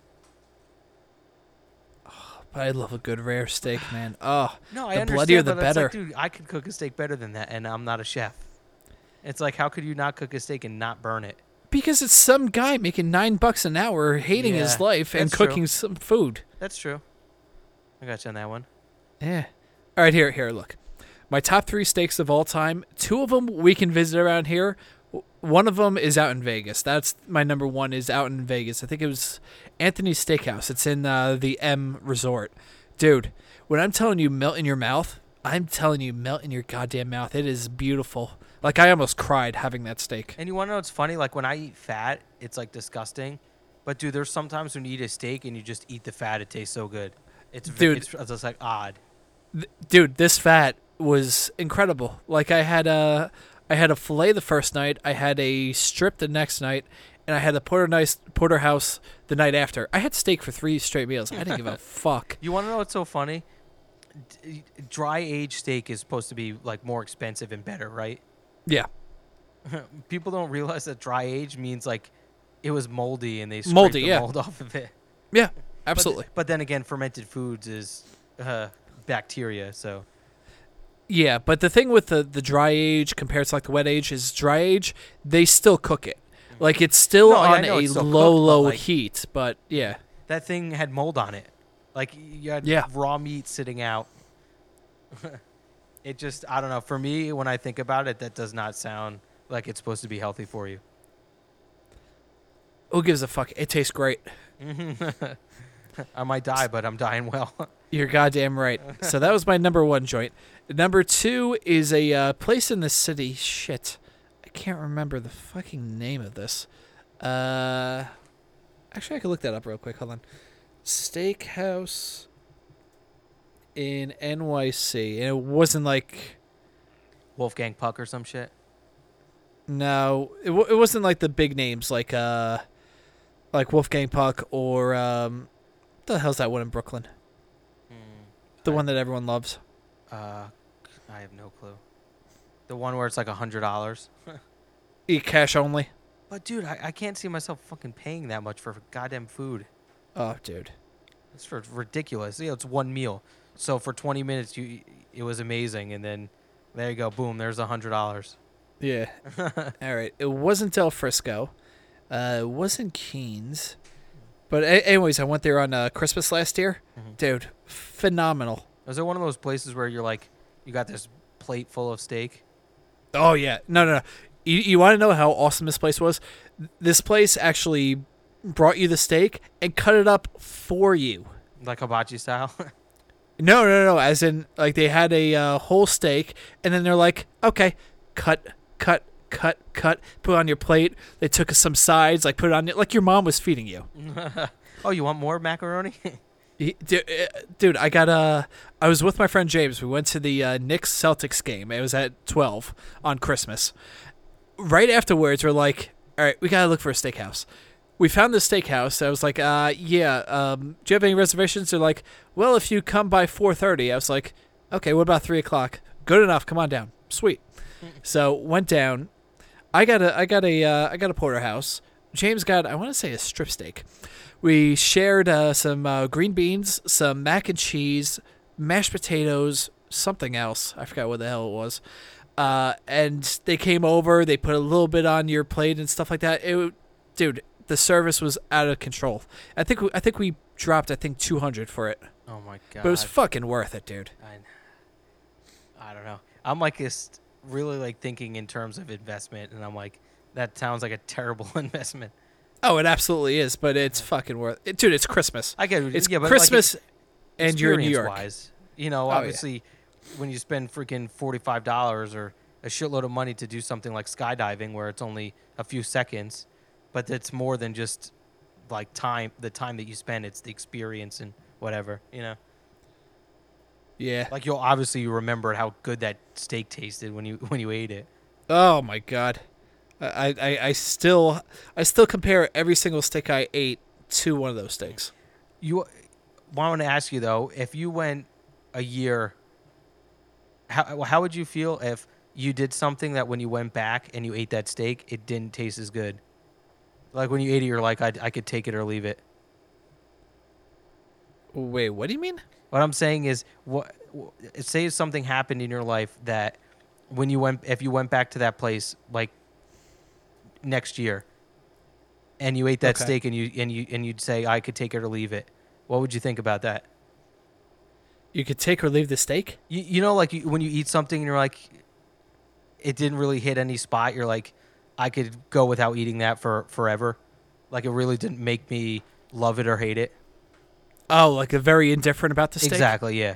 But I love a good rare steak, man. Oh, No, I the understand, bloodier the but it's better. like, dude, I could cook a steak better than that, and I'm not a chef. It's like, how could you not cook a steak and not burn it? Because it's some guy making nine bucks an hour, hating his Yeah, life and that's true. cooking some food. That's true. I got you on that one. Yeah. All right, here, here, look. My top three steaks of all time. Two of them we can visit around here. W- One of them is out in Vegas. That's my number one. Is out in Vegas. I think it was Anthony's Steakhouse. It's in uh, the M Resort, dude. When I'm telling you melt in your mouth, I'm telling you melt in your goddamn mouth. It is beautiful. Like I almost cried having that steak. And you want to know what's funny? Like, when I eat fat, it's, like, disgusting. But, dude, there's sometimes when you eat a steak and you just eat the fat, it tastes so good. It's, v- Dude. it's, it's just, like, odd. Th- dude, this fat was incredible. Like I had a, I had a fillet the first night. I had a strip the next night, and I had a porter nice porterhouse the night after. I had steak for three straight meals. I didn't give a fuck. You want to know what's so funny? D- dry aged steak is supposed to be, like, more expensive and better, right? Yeah, People don't realize that dry age means, like, it was moldy and they scraped Moldy, the yeah. mold off of it. yeah, But- absolutely. But, then again, fermented foods is uh, bacteria, so Yeah, but the thing with the the dry age compared to like the wet age is dry age they still cook it. Like it's still No, yeah, I on know a it's still low cooked, but, low like- heat, but yeah. that thing had mold on it. Like you had Yeah. raw meat sitting out. It just, I don't know. For me, when I think about it, that does not sound like it's supposed to be healthy for you. Who gives a fuck? It tastes great. I might die, but I'm dying well. You're goddamn right. So that was my number one joint. Number two is a uh, place in the city. Shit, I can't remember the fucking name of this. Uh, actually, I could look that up real quick. Hold on. Steakhouse in N Y C, and it wasn't like Wolfgang Puck or some shit. no, it w- it wasn't like the big names like uh, like Wolfgang Puck or um, what the hell's that one in Brooklyn? The I- one that everyone loves. Uh, I have no clue. The one where it's like a hundred dollars. Eat cash only. But dude, I, I can't see myself fucking paying that much for goddamn food. Oh, dude. It's for ridiculous. You know, it's one meal. So for twenty minutes, you it was amazing, and then there you go, boom, there's a hundred dollars. Yeah. All right. It wasn't Del Frisco. Uh, it wasn't Keen's. But a- anyways, I went there on uh, Christmas last year. Mhm. Dude, phenomenal. Is it one of those places where you're like, you got this plate full of steak? Oh yeah. No, no, no. You you want to know how awesome this place was? This place actually brought you the steak and cut it up for you. Like hibachi style? No, no, no. As in, like they had a uh, whole steak, and then they're like, okay, cut, cut, cut, cut. Put it on your plate. They took some sides, like put it on it, like your mom was feeding you. Oh, you want more macaroni? He- du- uh, Dude, I got uh I was with my friend James. We went to the uh, Knicks Celtics game. It was at twelve on Christmas. Right afterwards, we're like, all right, we gotta look for a steakhouse. We found this steakhouse. I was like, uh, yeah. Um, do you have any reservations? They're like, well, if you come by four thirty. I was like, okay. What about three o'clock? Good enough. Come on down. Sweet. So went down. I got a I got a uh, I got a porterhouse. James got I want to say a strip steak. We shared uh, some uh, green beans, some mac and cheese, mashed potatoes, something else. I forgot what the hell it was. Uh, and they came over. They put a little bit on your plate and stuff like that. It, dude, the service was out of control. I think we, I think we dropped I think two hundred for it. Oh my god! But it was fucking worth it, dude. I, I don't know. I'm like just really like thinking in terms of investment, and I'm like, that sounds like a terrible investment. Oh, it absolutely is, but it's fucking worth it, dude. It's Christmas. I get it. It's yeah, but Christmas, like, and you're in New York. Wise, you know, Oh, yeah. obviously, when you spend freaking forty-five dollars or a shitload of money to do something like skydiving, where it's only a few seconds, but it's more than just like time. The time that you spend, it's the experience and whatever, you know. Yeah. Like you'll obviously remember how good that steak tasted when you when you ate it. Oh my god. I, I, I still I still compare every single steak I ate to one of those steaks. You, I want to ask you though, if you went a year, how how would you feel if you did something that when you went back and you ate that steak, it didn't taste as good? Like when you ate it, you're like, I I could take it or leave it. Wait, what do you mean? What I'm saying is, what say if something happened in your life that when you went, if you went back to that place like next year, and you ate that Okay. steak and you and you and you'd say I could take it or leave it, what would you think about that? You could take or leave the steak? You you know like you, when you eat something and you're like, it didn't really hit any spot. You're like, I could go without eating that for forever. Like it really didn't make me love it or hate it. Oh, like a very indifferent about the steak? Exactly. Yeah.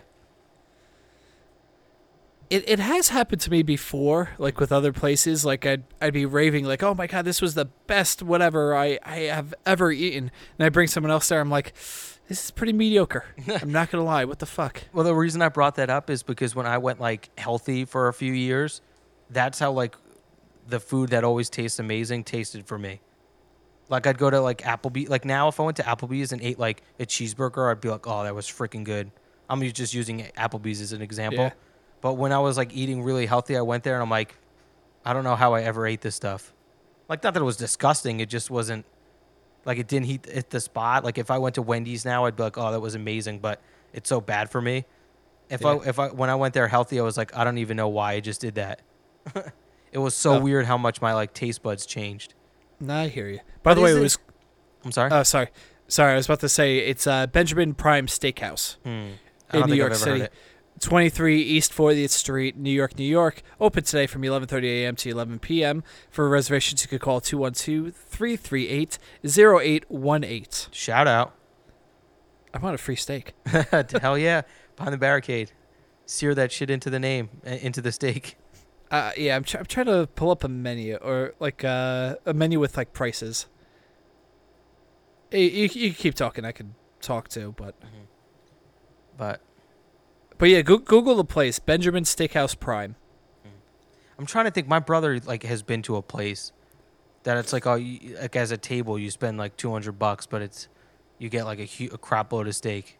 It it has happened to me before, like with other places. Like I'd I'd be raving, like, oh my god, this was the best whatever I, I have ever eaten. And I bring someone else there, I'm like, this is pretty mediocre. I'm not gonna lie, what the fuck? Well, the reason I brought that up is because when I went like healthy for a few years, that's how like the food that always tastes amazing tasted for me. Like I'd go to like Applebee's. Like now, if I went to Applebee's and ate like a cheeseburger, I'd be like, oh, that was freaking good. I'm just using Applebee's as an example. Yeah. But when I was like eating really healthy, I went there and I'm like, I don't know how I ever ate this stuff. Like not that it was disgusting, it just wasn't like it didn't hit, hit the spot. Like if I went to Wendy's now, I'd be like, oh, that was amazing, but it's so bad for me. If Yeah. I if I when I went there healthy, I was like, I don't even know why I just did that. It was so Oh. weird how much my like taste buds changed. No, I hear you. By the What way, is it it? was I'm sorry. oh sorry. Sorry, I was about to say it's uh, Benjamin Prime Steakhouse Hmm. I in don't New think York I've ever City. heard it. twenty-three East fortieth Street, New York, New York. Open today from eleven thirty a.m. to eleven p.m. For reservations, you could call two one two, three three eight, zero eight one eight. Shout out. I want a free steak. Hell yeah. Behind the barricade. Sear that shit into the name, uh, into the steak. Uh, yeah, I'm, tr- I'm trying to pull up a menu or like uh, a menu with like prices. Hey, you, you keep talking. I can talk too, but But but yeah, go- Google the place, Benjamin Steakhouse Prime. I'm trying to think. My brother like has been to a place that it's like, oh, you, like as a table you spend like two hundred bucks, but it's you get like a, hu- a crap load of steak.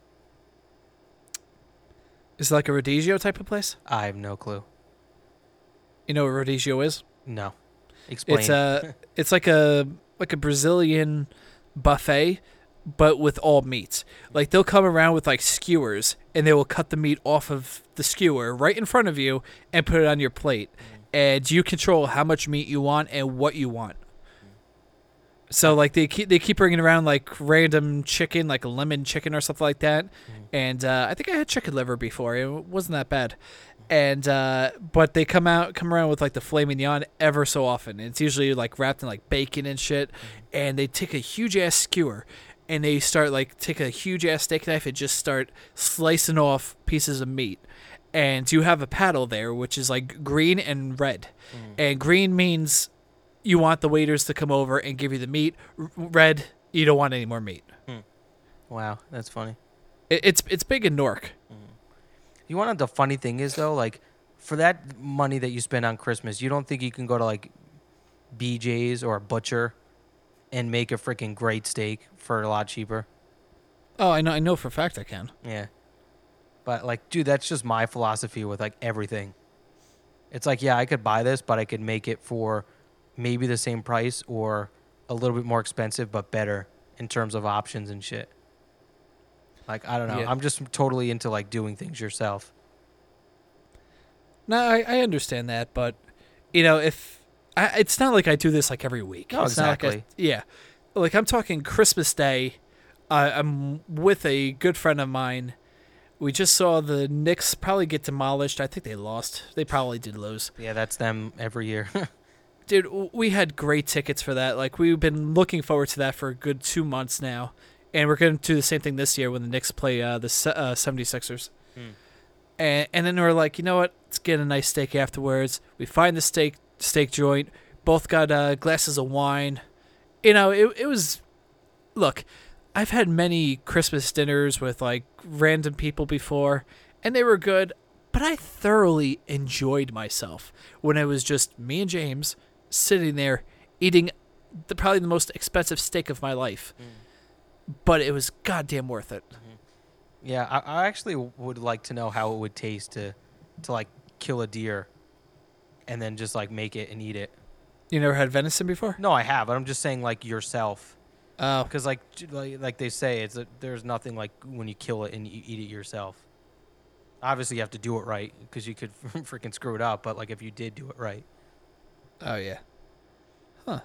Is it like a Rodizio type of place? I have no clue. You know what Rodizio is? No. Explain. It's a it's like a like a Brazilian buffet, but with all meats. Like they'll come around with like skewers, and they will cut the meat off of the skewer right in front of you and put it on your plate. And you control how much meat you want and what you want. So like they keep they keep bringing around like random chicken, like a lemon chicken or something like that. And uh, I think I had chicken liver before. It wasn't that bad. And uh, but they come out come around with like the filet mignon ever so often. And it's usually like wrapped in like bacon and shit. And they take a huge ass skewer and they start like take a huge ass steak knife and just start slicing off pieces of meat. And you have a paddle there, which is like green and red. And green means you want the waiters to come over and give you the meat. R- red, you don't want any more meat. Wow, that's funny. It, it's it's big in Newark. You want to know the funny thing is though, like for that money that you spend on Christmas, you don't think you can go to like B J's or a butcher and make a freaking great steak for a lot cheaper? Oh, I know. I know for a fact I can. Yeah. But like, dude, that's just my philosophy with like everything. It's like, yeah, I could buy this, but I could make it for maybe the same price or a little bit more expensive, but better in terms of options and shit. Like I don't know. Yeah. I'm just totally into like doing things yourself. No, I, I understand that, but you know, if I, it's not like I do this like every week. No, It's not like I- exactly. yeah, like I'm talking Christmas Day. Uh, I'm with a good friend of mine. We just saw the Knicks probably get demolished. I think they lost. They probably did lose. Yeah, that's them every year. Dude, w- we had great tickets for that. Like we've been looking forward to that for a good two months now, and we're going to do the same thing this year when the Knicks play uh, the se- uh, 76ers. Hmm. And and then we're like, you know what? Let's get a nice steak afterwards. We find the steak steak joint. Both got uh, glasses of wine. You know, it it was. Look, I've had many Christmas dinners with like random people before, and they were good. But I thoroughly enjoyed myself when it was just me and James sitting there eating the, probably the most expensive steak of my life. Mm. But it was goddamn worth it. Yeah, I, I actually would like to know how it would taste to, to like kill a deer, and then just like make it and eat it. You never had venison before? No, I have, but I'm just saying like yourself, Oh, because like j- like like they say, it's a, there's nothing like when you kill it and you eat it yourself. Obviously, you have to do it right because you could freaking screw it up. But like if you did do it right. oh yeah. Huh.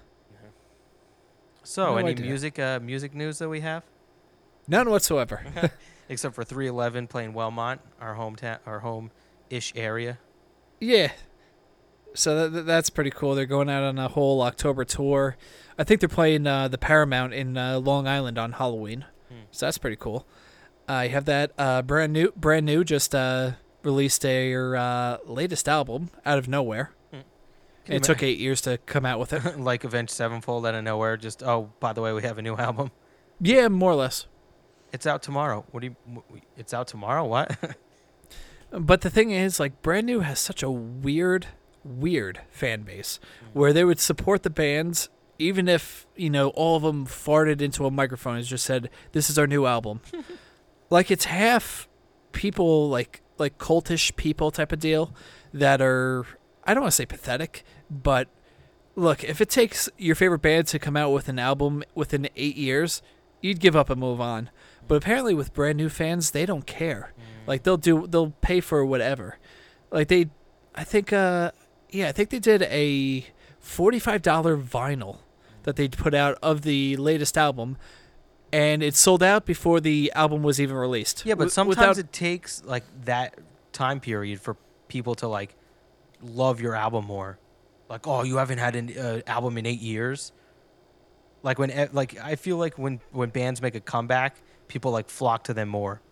So, No any idea. music uh, music news that we have? None whatsoever. Except for three eleven playing Wellmont, our hometown, our home-ish area. Yeah. So that, that's pretty cool. They're going out on a whole October tour. I think they're playing uh, the Paramount in uh, Long Island on Halloween. Hmm. So that's pretty cool. Uh, you have that uh, brand new, brand new, just uh, released their uh, latest album out of nowhere. Can And it you took eight years to come out with it. like Avenged Sevenfold out of nowhere. Just oh, by the way, we have a new album. Yeah, more or less. It's out tomorrow. What do you? w- It's out tomorrow. What? But the thing is, like, Brand New has such a weird, weird fan base where they would support the bands even if, you know, all of them farted into a microphone and just said, "This is our new album." Like, it's half people, like, like cultish people type of deal that are, I don't want to say pathetic, but look, if it takes your favorite band to come out with an album within eight years, you'd give up and move on. But apparently with Brand New fans, they don't care. Like they'll do, they'll pay for whatever. Like they, I think, uh, yeah, I think they did a forty-five dollar vinyl that they put out of the latest album, and it sold out before the album was even released. Yeah, but W- sometimes without, it takes like that time period for people to like love your album more. Like, oh, you haven't had an uh, album in eight years. Like when, e- like I feel like when when bands make a comeback, people like flock to them more.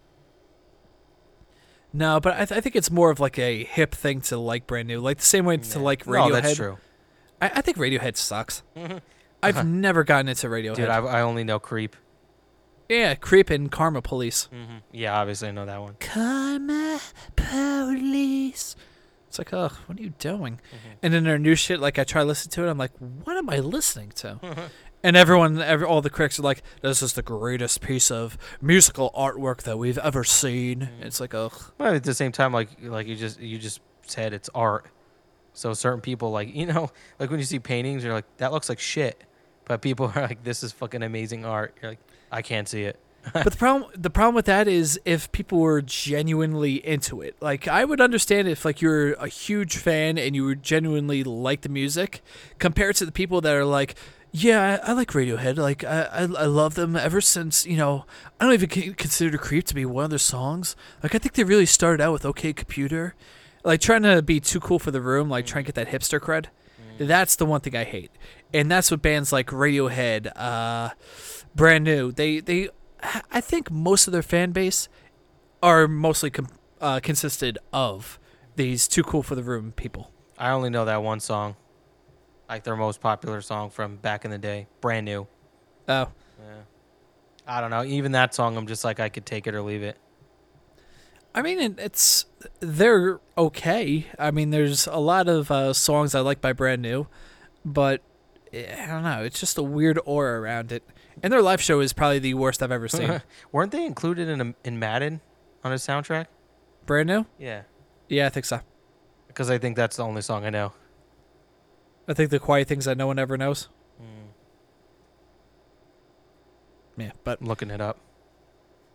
no, but I, th- I think it's more of like a hip thing to like Brand New, like the same way to Yeah. like Radiohead. No, that's true, I, I think Radiohead sucks. I've never gotten into Radiohead. dude. I, I only know Creep. yeah, Creep and Karma Police. Mm-hmm. Yeah, obviously I know that one. Karma Police. It's like, oh, what are you doing? Mm-hmm. And then their new shit, like I try to listen to it, I'm like, what am I listening to? And everyone, every, all the critics are like, this is the greatest piece of musical artwork that we've ever seen. Mm-hmm. It's like, ugh. But at the same time, like like you just you just said, it's art. So certain people, like you know, like when you see paintings, you're like, that looks like shit. But people are like, this is fucking amazing art. You're like, I can't see it. But the problem, the problem with that is if people were genuinely into it. Like I would understand if like you're a huge fan and you would genuinely like the music, compared to the people that are like, yeah, I, I like Radiohead. Like I, I, I love them ever since you know. I don't even c- consider "Creep" to be one of their songs. Like I think they really started out with "OK Computer," like trying to be too cool for the room, like trying to get that hipster cred. That's the one thing I hate, and that's what bands like Radiohead, uh, Brand New, they they. I think most of their fan base are mostly com- uh, consisted of these too cool for the room people. I only know that one song, like their most popular song from back in the day, Brand New. Oh, Yeah. I don't know. Even that song, I'm just like, I could take it or leave it. I mean, it, it's they're okay. I mean, there's a lot of uh, songs I like by Brand New, but eh, I don't know. It's just a weird aura around it. And their live show is probably the worst I've ever seen. Weren't they included in a, in Madden on his soundtrack? Brand New? Yeah. Yeah, I think so. Because I think that's the only song I know. I think the quiet things that no one ever knows. Yeah, but I'm looking it up.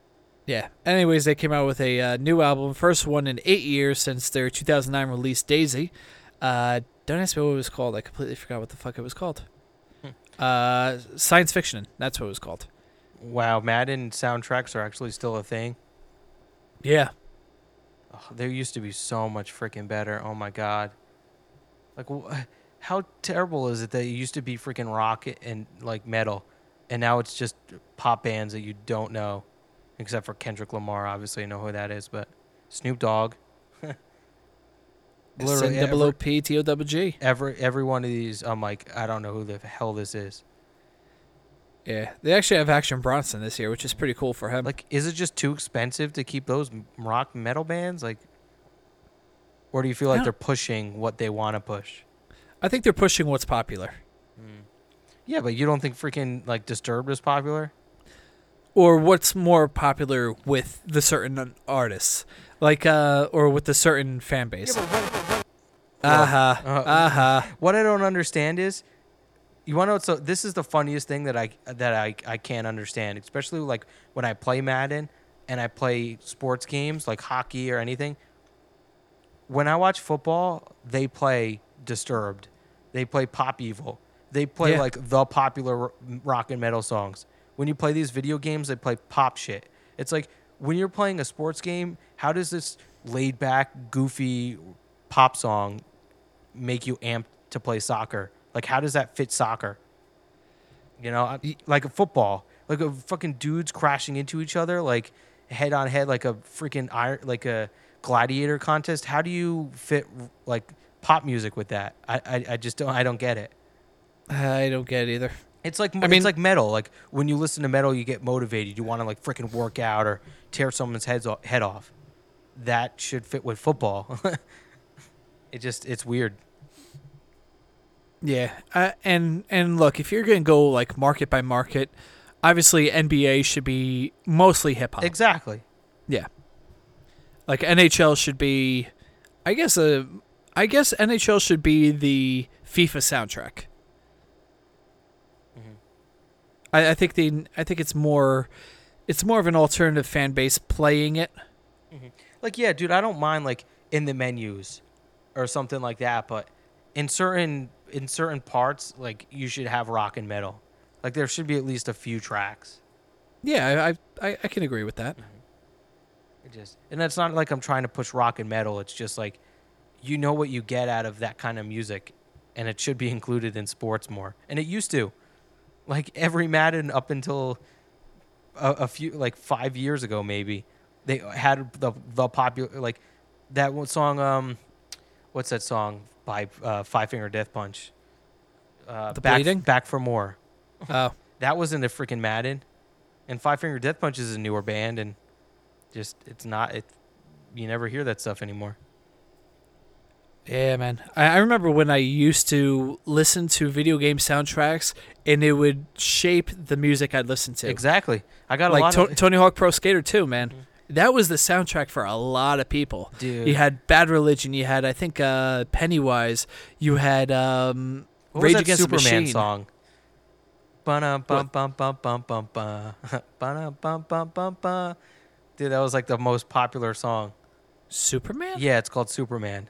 Yeah. Anyways, they came out with a uh, new album, first one in eight years since their two thousand nine release, Daisy. Uh, don't ask me what it was called. I completely forgot what the fuck it was called. Uh, Science Fiction. That's what it was called. Wow, Madden soundtracks are actually still a thing. Yeah. Oh, there used to be so much freaking better. Oh my god. Like, wh- how terrible is it that it used to be freaking rock and like metal, and now it's just pop bands that you don't know, except for Kendrick Lamar. Obviously, you know who that is, but Snoop Dogg. S N O O P T O W G. Every every one of these, I'm like, I don't know who the hell this is. Yeah, they actually have Action Bronson this year, which is pretty cool for him. Like, is it just too expensive to keep those rock metal bands? Like, or do you feel like they're pushing what they want to push? I think they're pushing what's popular. Mm. Yeah, but you don't think freaking like Disturbed is popular? Or what's more popular with the certain artists, like uh, or with the certain fan base. Yeah, but what, what, Uh-huh. uh, Uh-huh. what I don't understand is, you want to know? So this is the funniest thing that I that I I can't understand, especially like when I play Madden and I play sports games like hockey or anything. When I watch football, they play Disturbed, they play Pop Evil, they play Yeah. like the popular rock and metal songs. When you play these video games, they play pop shit. It's like when you're playing a sports game, how does this laid back, goofy pop song make you amped to play soccer? Like, how does that fit soccer? You know, I- like a football, like a fucking dudes crashing into each other, like head on head, like a freaking iron, like a gladiator contest. How do you fit like pop music with that? I, I, I just don't, I don't get it. I don't get it either. It's like I mean- it's like metal. Like when you listen to metal, you get motivated. You want to like freaking work out or tear someone's heads off, head off. That should fit with football. It just it's weird. Yeah, uh, and and look, if you're gonna go like market by market, obviously N B A should be mostly hip hop. Exactly. Yeah, like N H L should be, I guess a, I guess N H L should be the FIFA soundtrack. Mhm. I, I think the I think it's more, it's more of an alternative fan base playing it. Like yeah, dude, I don't mind like in the menus or something like that, but in certain in certain parts, like you should have rock and metal. Like there should be at least a few tracks. Yeah, I I, I can agree with that. It just and it's not like I'm trying to push rock and metal. It's just like you know what you get out of that kind of music, and it should be included in sports more. And it used to, like every Madden up until a, a few like five years ago, maybe they had the the popular like that one song. Um, what's that song by uh, Five Finger Death Punch? Uh, The back, Bleeding? Back for More. Oh, That was in the freaking Madden, and Five Finger Death Punch is a newer band, and just it's not it. You never hear that stuff anymore. yeah, man. I, I remember when I used to listen to video game soundtracks, and it would shape the music I'd listen to. Exactly. I got a Like lot to- of Tony Hawk Pro Skater two, man. That was the soundtrack for a lot of people. dude. You had Bad Religion. You had, I think, uh, Pennywise. You had um, what Rage was that Against Superman the Machine. song? Bum bum bum bum bum bum bum bum bum bum bum bum. Dude, that was like the most popular song. Superman? Yeah, it's called Superman.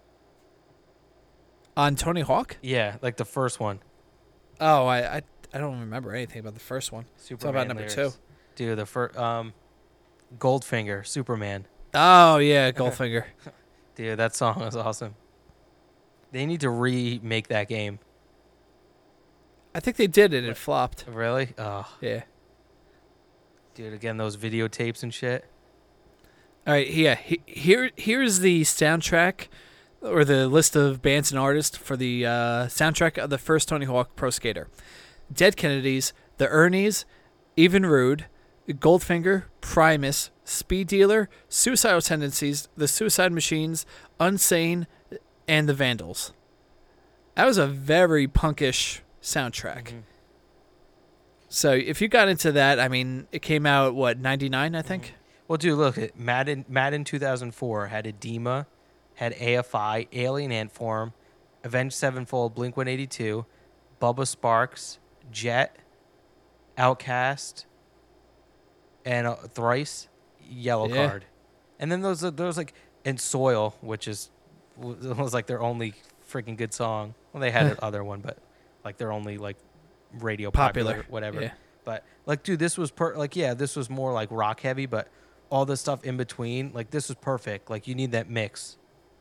On Tony Hawk? Yeah, like the first one. Oh, I, I, I don't remember anything about the first one. Superman about number lyrics. two? Dude, the first um, Goldfinger, Superman. Oh, yeah, Goldfinger. Dude, that song was awesome. They need to remake that game. I think they did it. It flopped. Really? Oh, Yeah. dude, again, those videotapes and shit. All right, yeah. He, here, here's the soundtrack, or the list of bands and artists for the uh, soundtrack of the first Tony Hawk Pro Skater: Dead Kennedys, The Ernies, Even Rude, Goldfinger, Primus, Speed Dealer, Suicidal Tendencies, The Suicide Machines, Unsane, and The Vandals. That was a very punkish soundtrack. Mhm. So if you got into that, I mean, it came out what ninety-nine, I think. Well, dude, look, it Madden Madden two thousand four had Edema, had A F I, Alien Antform, Avenged Sevenfold, Blink one eighty-two, Bubba Sparks, Jet, Outcast, and uh, Thrice. Yellow Yeah. Card, and then those those like and Soil, which is was like their only freaking good song. Well, they had another one, but like their only like radio popular, Popular, whatever. yeah. But like, dude, this was per like yeah, this was more like rock heavy, but all the stuff in between, like this was perfect. Like you need that mix.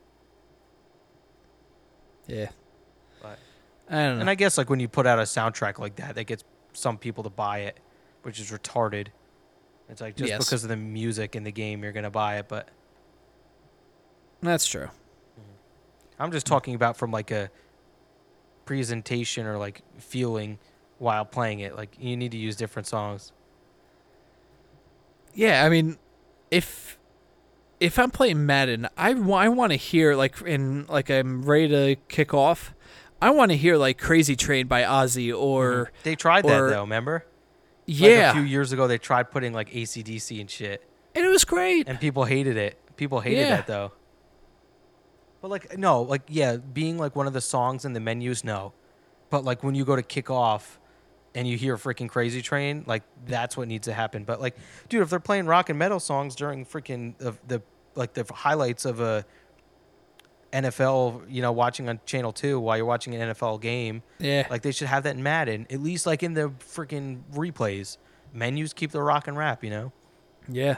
Yeah. But I don't know. and I guess like when you put out a soundtrack like that, that gets some people to buy it, which is retarded. It's like just Yes. because of the music in the game, you're gonna buy it. But That's true. I'm just talking about from like a presentation or like feeling while playing it. Like you need to use different songs. Yeah, I mean, if if I'm playing Madden, I, wa- I want to hear like in like I'm ready to kick off. I want to hear like Crazy Train by Ozzy or They tried or- that though, remember? Like yeah, a few years ago, they tried putting like A C D C and shit, and it was great. and people hated it. People hated Yeah. that though. But like no, like yeah, being like one of the songs in the menus, no. But like when you go to kick off and you hear freaking Crazy Train, like that's what needs to happen. But like, dude, if they're playing rock and metal songs during freaking the, the like the highlights of a N F L, you know, watching on Channel Two while you're watching an N F L game, Yeah, like they should have that in Madden, at least like in the freaking replays. Menus keep the rock and rap, you know. yeah,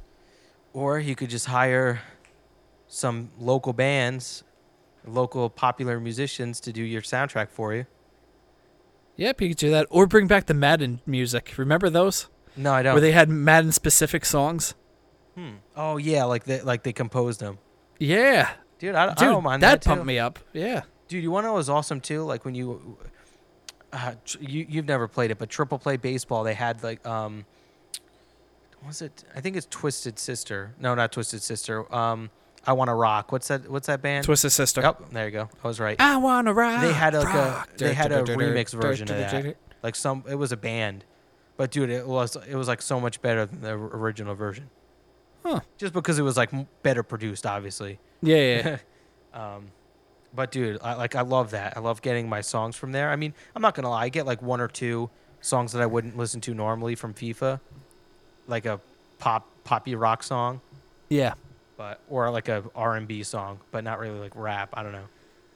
Or you could just hire some local bands, local popular musicians to do your soundtrack for you. yep. You could do that, or bring back the Madden music. Remember those? No, I don't. Where they had Madden specific songs. Hmm. Oh yeah, like they like they composed them. Yeah, Dude, I, dude, I don't mind that that, pumped too. me up. Yeah. Dude, you want to know what was awesome too? Like when you, uh, tr- you you've never played it, but Triple Play Baseball, they had like um, what was it? I think it's Twisted Sister. No, not Twisted Sister. Um, I Want to Rock. What's that? What's that band? Twisted Sister. Yep, there you go. I was right. I wanna rock. They had like rock. a they had a remix Dur- version dur- of dur- that. dur- Like some, it was a band, but dude, it was it was like so much better than the original version. Huh. Just because it was like m- better produced, obviously. Yeah, yeah. um, but dude, I, like I love that. I love getting my songs from there. I mean, I'm not gonna lie, I get like one or two songs that I wouldn't listen to normally from FIFA, like a pop poppy rock song, yeah. but or like a R and B song, but not really like rap. I don't know.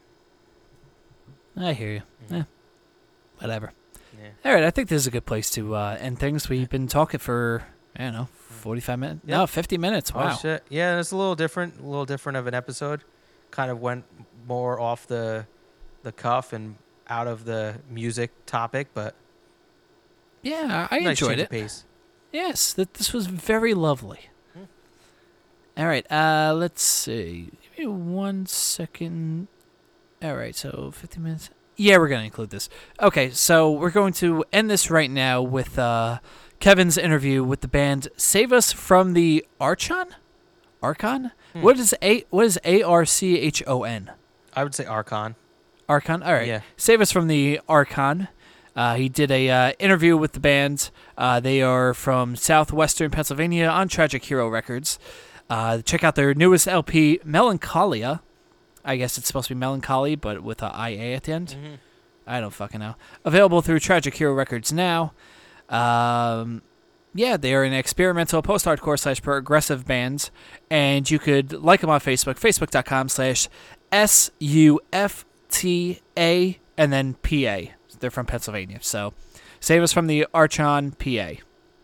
I hear you. Mhm. Yeah. Whatever. Yeah. All right, I think this is a good place to uh, end things. We've been talking for, I don't know, forty-five minutes? Yep. No, fifty minutes. Wow. Oh shit! Yeah, it's a little different, a little different of an episode. Kind of went more off the, the cuff and out of the music topic, but Yeah, I nice enjoyed change of it. pace. Yes, that this was very lovely. Hmm. All right, uh, let's see. Give me one second. All right, so fifty minutes. Yeah, we're going to include this. Okay, so we're going to end this right now with uh, Kevin's interview with the band Save Us from the Archon? Archon? Hmm. What is A what is A R C H O N? I would say Archon. Archon? All right. Yeah. Save Us from the Archon. Uh, he did a uh, interview with the band. Uh, they are from southwestern Pennsylvania on Tragic Hero Records. Uh, check out their newest L P, Melancholia. I guess it's supposed to be Melancholy, but with a I A at the end. Mm-hmm. I don't fucking know. Available through Tragic Hero Records now. Um, yeah, they are an experimental post-hardcore slash progressive band, and you could like them on Facebook, facebook.com slash S U F T A, and then P A. They're from Pennsylvania, so Save Us from the Archon, P A.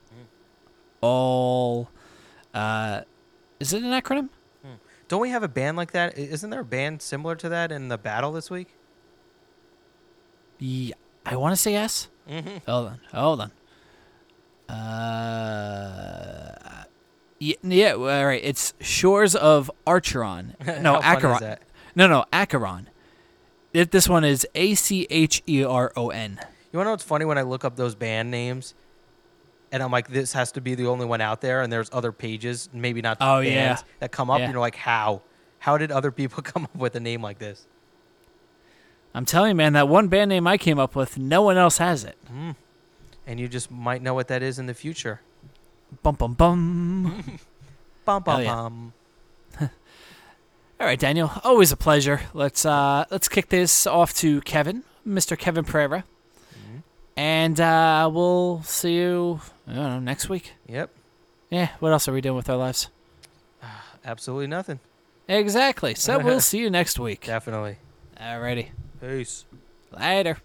All, uh, is it an acronym? Don't we have a band like that? I- Isn't there a band similar to that in the battle this week? Yeah, I want to say yes. Mm-hmm. Hold on, hold on. Uh, yeah, yeah, all right. It's Shores of Archeron. No, How fun is Acheron. that? No, no, Acheron. It, this one is A C H E R O N. You want to know what's funny when I look up those band names, and I'm like, this has to be the only one out there, and there's other pages, maybe not Oh, bands, yeah. that come up. Yeah. And you're like, how? How did other people come up with a name like this? I'm telling you, man, that one band name I came up with, no one else has it. Mm. And you just might know what that is in the future. Bum bum bum. Bum bum Hell yeah. bum. All right, Daniel. Always a pleasure. Let's uh, let's kick this off to Kevin, Mister Kevin Pereira, Mhm. and uh, we'll see you. I don't know, next week. Yep. Yeah, what else are we doing with our lives? Absolutely nothing. Exactly. So we'll see you next week. Definitely. Alrighty. Peace. Later.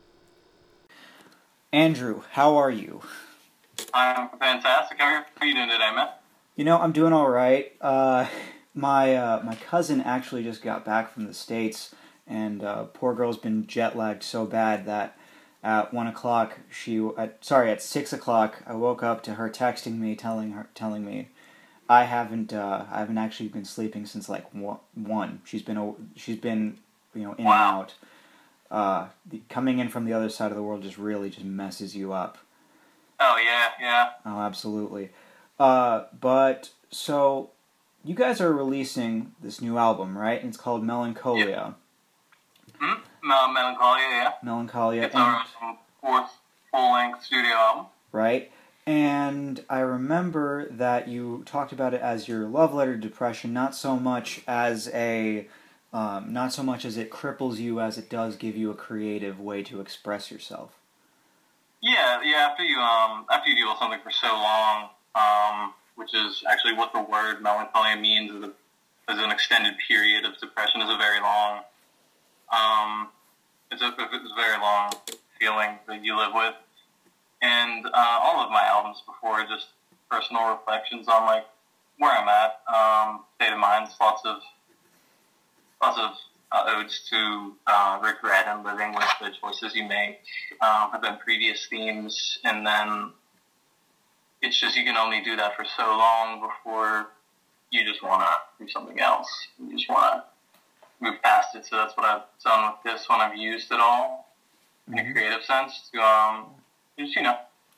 Andrew, how are you? I'm fantastic. How are you doing today, man? You know, I'm doing all right. Uh, my uh, my cousin actually just got back from the States, and uh, poor girl's been jet lagged so bad that at one o'clock she at, sorry at six o'clock I woke up to her texting me, telling her telling me I haven't uh, I haven't actually been sleeping since like one. She's been she's been you know in wow. and out. Uh, the, coming in from the other side of the world just really just messes you up. Oh yeah, yeah. Oh, absolutely. Uh, but so you guys are releasing this new album, right? And it's called Melancholia. Hmm. Mel- Melancholia, yeah. Melancholia. It's our um, fourth full-length studio album. Right. And I remember that you talked about it as your love letter to depression, not so much as a, um, not so much as it cripples you as it does give you a creative way to express yourself. Yeah, yeah. After you um after you deal with something for so long, um, which is actually what the word melancholia means, is, a, is an extended period of depression. Is a very long, um, it's a, it's a very long feeling that you live with. And uh, all of my albums before are just personal reflections on like where I'm at, um, state of mind. Lots of lots of uh, odes to uh, regret and living with the choices you make. Um, have been previous themes, and then it's just you can only do that for so long before you just want to do something else. You just want to move past it. So that's what I've done with this one. I've used it all in a creative sense to um, just you know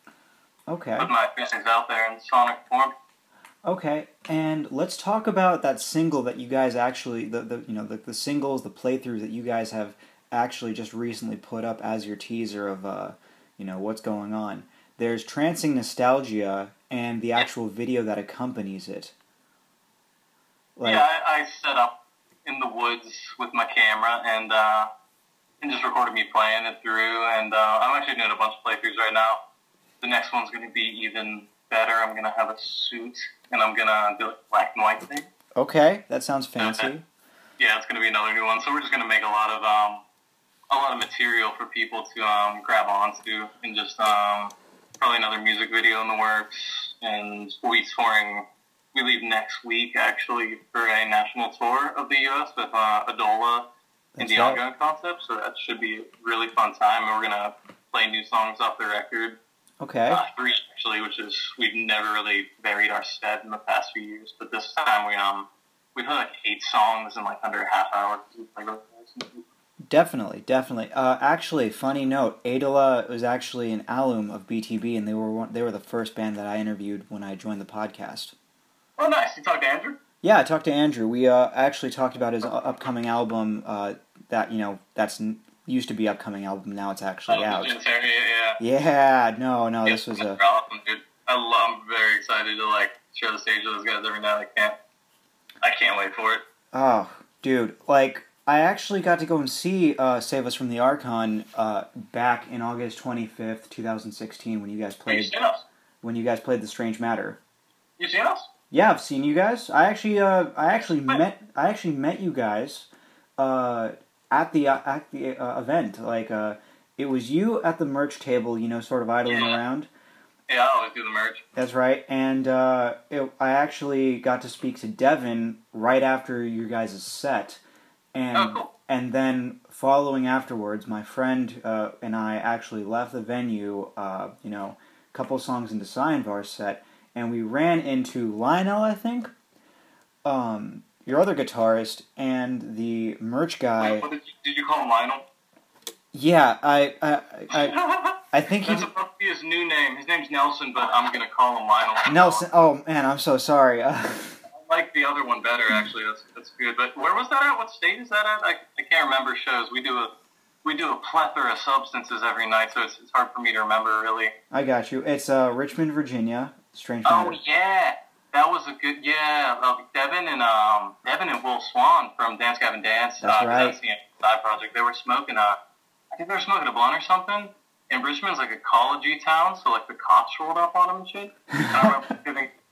Okay. put my feelings out there in sonic form. Okay, and let's talk about that single that you guys actually the, the you know the, the singles, the playthroughs that you guys have actually just recently put up as your teaser of uh you know what's going on. There's Trancing Nostalgia and the actual video that accompanies it. Like, yeah, I, I set up in the woods with my camera and uh, and just recorded me playing it through. And uh, I'm actually doing a bunch of playthroughs right now. The next one's going to be even better. I'm going to have a suit and I'm going to do a black and white thing. Okay, that sounds fancy. Okay. Yeah, it's going to be another new one. So we're just going to make a lot of um, a lot of material for people to um, grab onto, and just um, probably another music video in the works. And we'll be touring. We leave next week actually for a national tour of the U S with uh, Adola and the Ongoing right. Concept. So that should be a really fun time. And we're going to play new songs off the record. Okay. Uh, three actually, which is we've never really varied our set in the past few years, but this time we um we played like eight songs in like under a half hour. Definitely, definitely. Uh, actually, funny note: Adola was actually an alum of B T B, and they were one, they were the first band that I interviewed when I joined the podcast. Oh, nice! You talked to Andrew? Yeah, I talked to Andrew. We uh, actually talked about his upcoming album. Uh, that you know, that's used to be upcoming album. Now it's actually oh, out. Yeah, yeah. Yeah, no, no, yeah, this was a. Awesome, dude. I love, I'm very excited to like share the stage with those guys every night. I can't. I can't wait for it. Oh, dude! Like, I actually got to go and see uh, "Save Us from the Archon" uh, back in August twenty fifth, two thousand sixteen, when you guys played. You seen us? When you guys played "The Strange Matter." You seen us? Yeah, I've seen you guys. I actually, uh, I actually met, I actually met you guys, uh, at the uh, at the uh, event. Like, uh, it was you at the merch table, you know, sort of idling yeah. around. Yeah, I always do the merch. That's right, and uh, it, I actually got to speak to Devin right after your guys' set, and oh, cool. and then following afterwards, my friend uh, and I actually left the venue, uh, you know, a couple songs into Scienvar's set, and we ran into Lionel, I think, um, your other guitarist, and the merch guy. Wait, what did, you, did you call him Lionel? Yeah, I, I, I, I think That's he. supposed to be his new name. His name's Nelson, but I'm gonna call him Lionel. Nelson. Oh man, I'm so sorry. Uh, I like the other one better, actually. That's that's good. But where was that at? What state is that at? I, I can't remember shows. We do a we do a plethora of substances every night, so it's it's hard for me to remember really. I got you. It's uh, Richmond, Virginia. Strange Oh Matter. yeah, that was a good yeah. Uh, Devin and um Devin and Will Swan from Dance Gavin Dance. That's uh, right. That's the side project. They were smoking a. I think they were smoking a blunt or something. And Richmond's like a college-y town, so like the cops rolled up on them and shit. And I remember giving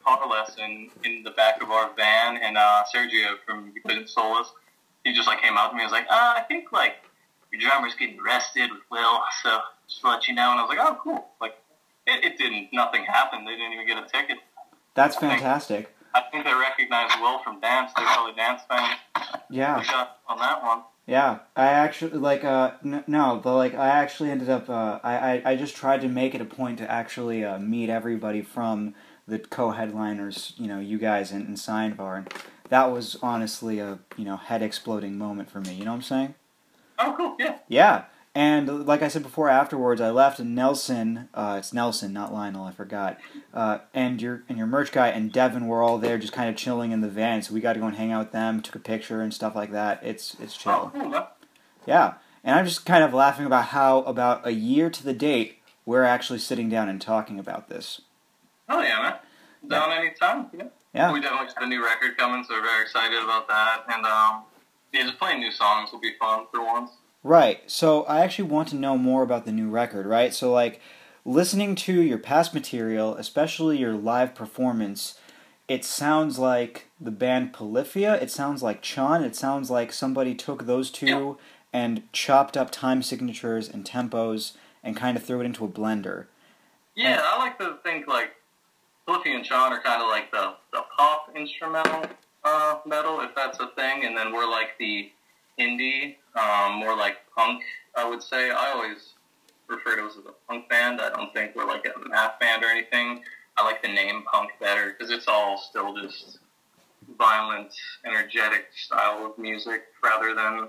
guitar lesson in the back of our van, and uh, Sergio from Equipment Solus, he just like came out to me and was like, uh, I think like your drummer's getting arrested with Will, so just to let you know. And I was like, oh, cool. Like, it, it didn't, nothing happened. They didn't even get a ticket. That's I think- fantastic. I think they recognized Will from dance. They're probably dance fans. Yeah. We got on that one. Yeah, I actually like uh n- no, but like I actually ended up uh I, I, I just tried to make it a point to actually uh, meet everybody from the co-headliners, you know, you guys in, in Signbar, and that was honestly a you know head exploding moment for me. You know what I'm saying? Oh, cool. Yeah. Yeah, and like I said before, afterwards I left, and Nelson, uh, it's Nelson, not Lionel, I forgot, uh, and your and your merch guy and Devin were all there, just kind of chilling in the van. So we got to go and hang out with them, took a picture and stuff like that. It's it's chill. Oh, cool, man. Yeah, and I'm just kind of laughing about how about a year to the date we're actually sitting down and talking about this. Oh, yeah, man. Down Yeah. anytime. Yeah. Yeah. We definitely got a new record coming, so we're very excited about that. And um, yeah, just playing new songs will be fun for once. Right. So I actually want to know more about the new record, right? So like listening to your past material, especially your live performance, it sounds like the band Polyphia, it sounds like Chon, it sounds like somebody took those two Yeah. and chopped up time signatures and tempos and kind of threw it into a blender. Yeah, I like to think like Flippy and Sean are kind of like the, the pop instrumental uh, metal, if that's a thing, and then we're like the indie, um, more like punk, I would say. I always refer to us as a punk band. I don't think we're like a math band or anything. I like the name punk better because it's all still just violent, energetic style of music rather than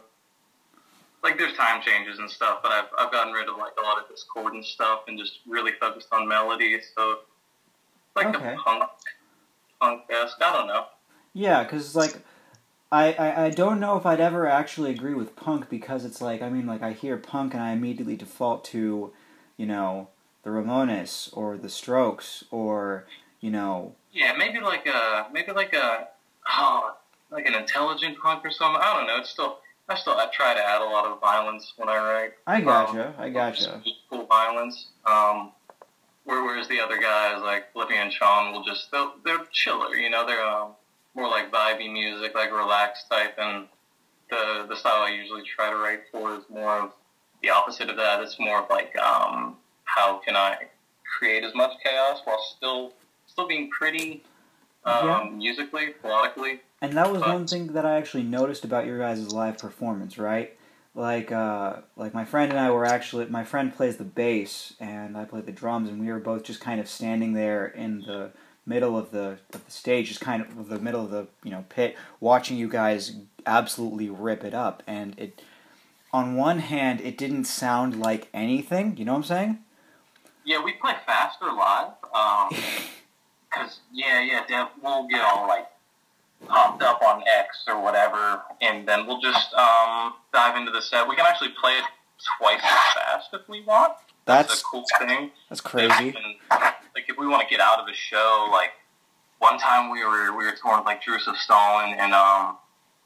like there's time changes and stuff, but I've I've gotten rid of like a lot of discordant stuff and just really focused on melody. So like Okay. a punk punk esque. I don't know. Yeah, because like I, I I don't know if I'd ever actually agree with punk because it's like I mean like I hear punk and I immediately default to, you know, the Ramones or the Strokes or you know Yeah, maybe like a maybe like a oh like an intelligent punk or something. I don't know. It's still I still I try to add a lot of violence when I write. I Um, gotcha I gotcha Cool violence. Um, where, whereas the other guys like Flippy and Sean will just they're, they're chiller, you know. They're um, more like vibey music, like relaxed type, and the the style I usually try to write for is more of the opposite of that. It's more of like um, how can I create as much chaos while still still being pretty um, Yeah. musically, melodically. And that was But- one thing that I actually noticed about your guys' live performance, right? Like, uh, like my friend and I were actually, my friend plays the bass and I play the drums, and we were both just kind of standing there in the middle of the of the stage, just kind of the middle of the you know pit, watching you guys absolutely rip it up. And it, on one hand, it didn't sound like anything. You know what I'm saying? Yeah, we play faster live. Um, Cause yeah, yeah, Dev, we'll get all like popped up on X or whatever, and then we'll just um, dive into the set. We can actually play it twice as fast if we want. That's, That's a cool thing. that's We crazy. can- like if we want to get out of a show, like one time we were we were touring with like Joseph Stalin, and um,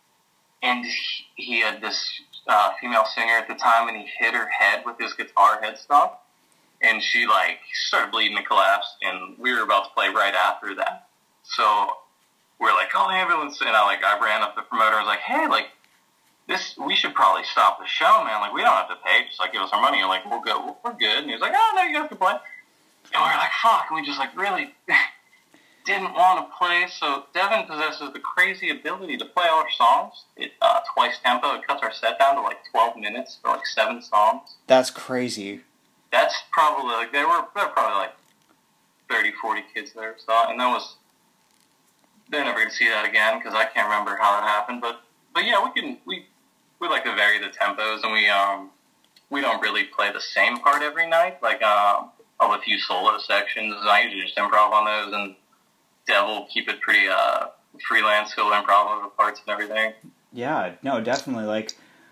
and he, he had this uh, female singer at the time, and he hit her head with his guitar headstock. And she, like, started bleeding and collapsed, and we were about to play right after that. So we're like, call the ambulance, and I, like, I ran up to the promoter and was like, hey, like, this, we should probably stop the show, man. Like, we don't have to pay, just, like, give us our money. And, like, we'll go, we're good. And he was like, oh, no, you guys can play. And we were like, fuck, and we just, like, really didn't want to play. So Devin possesses the crazy ability to play all our songs at uh, twice tempo. It cuts our set down to, like, twelve minutes for, like, seven songs. That's crazy. That's probably, like, there were, there were probably, like, thirty, forty kids there, so, and that was, they're never going to see that again, because I can't remember how that happened, but, but yeah, we can, we, we like to vary the tempos, and we, um, we don't really play the same part every night, like, um, I'll have a few solo sections, and I usually just improv on those, and Dev will keep it pretty, uh, freelance, he'll improv over the parts and everything. Yeah, no, definitely. Like,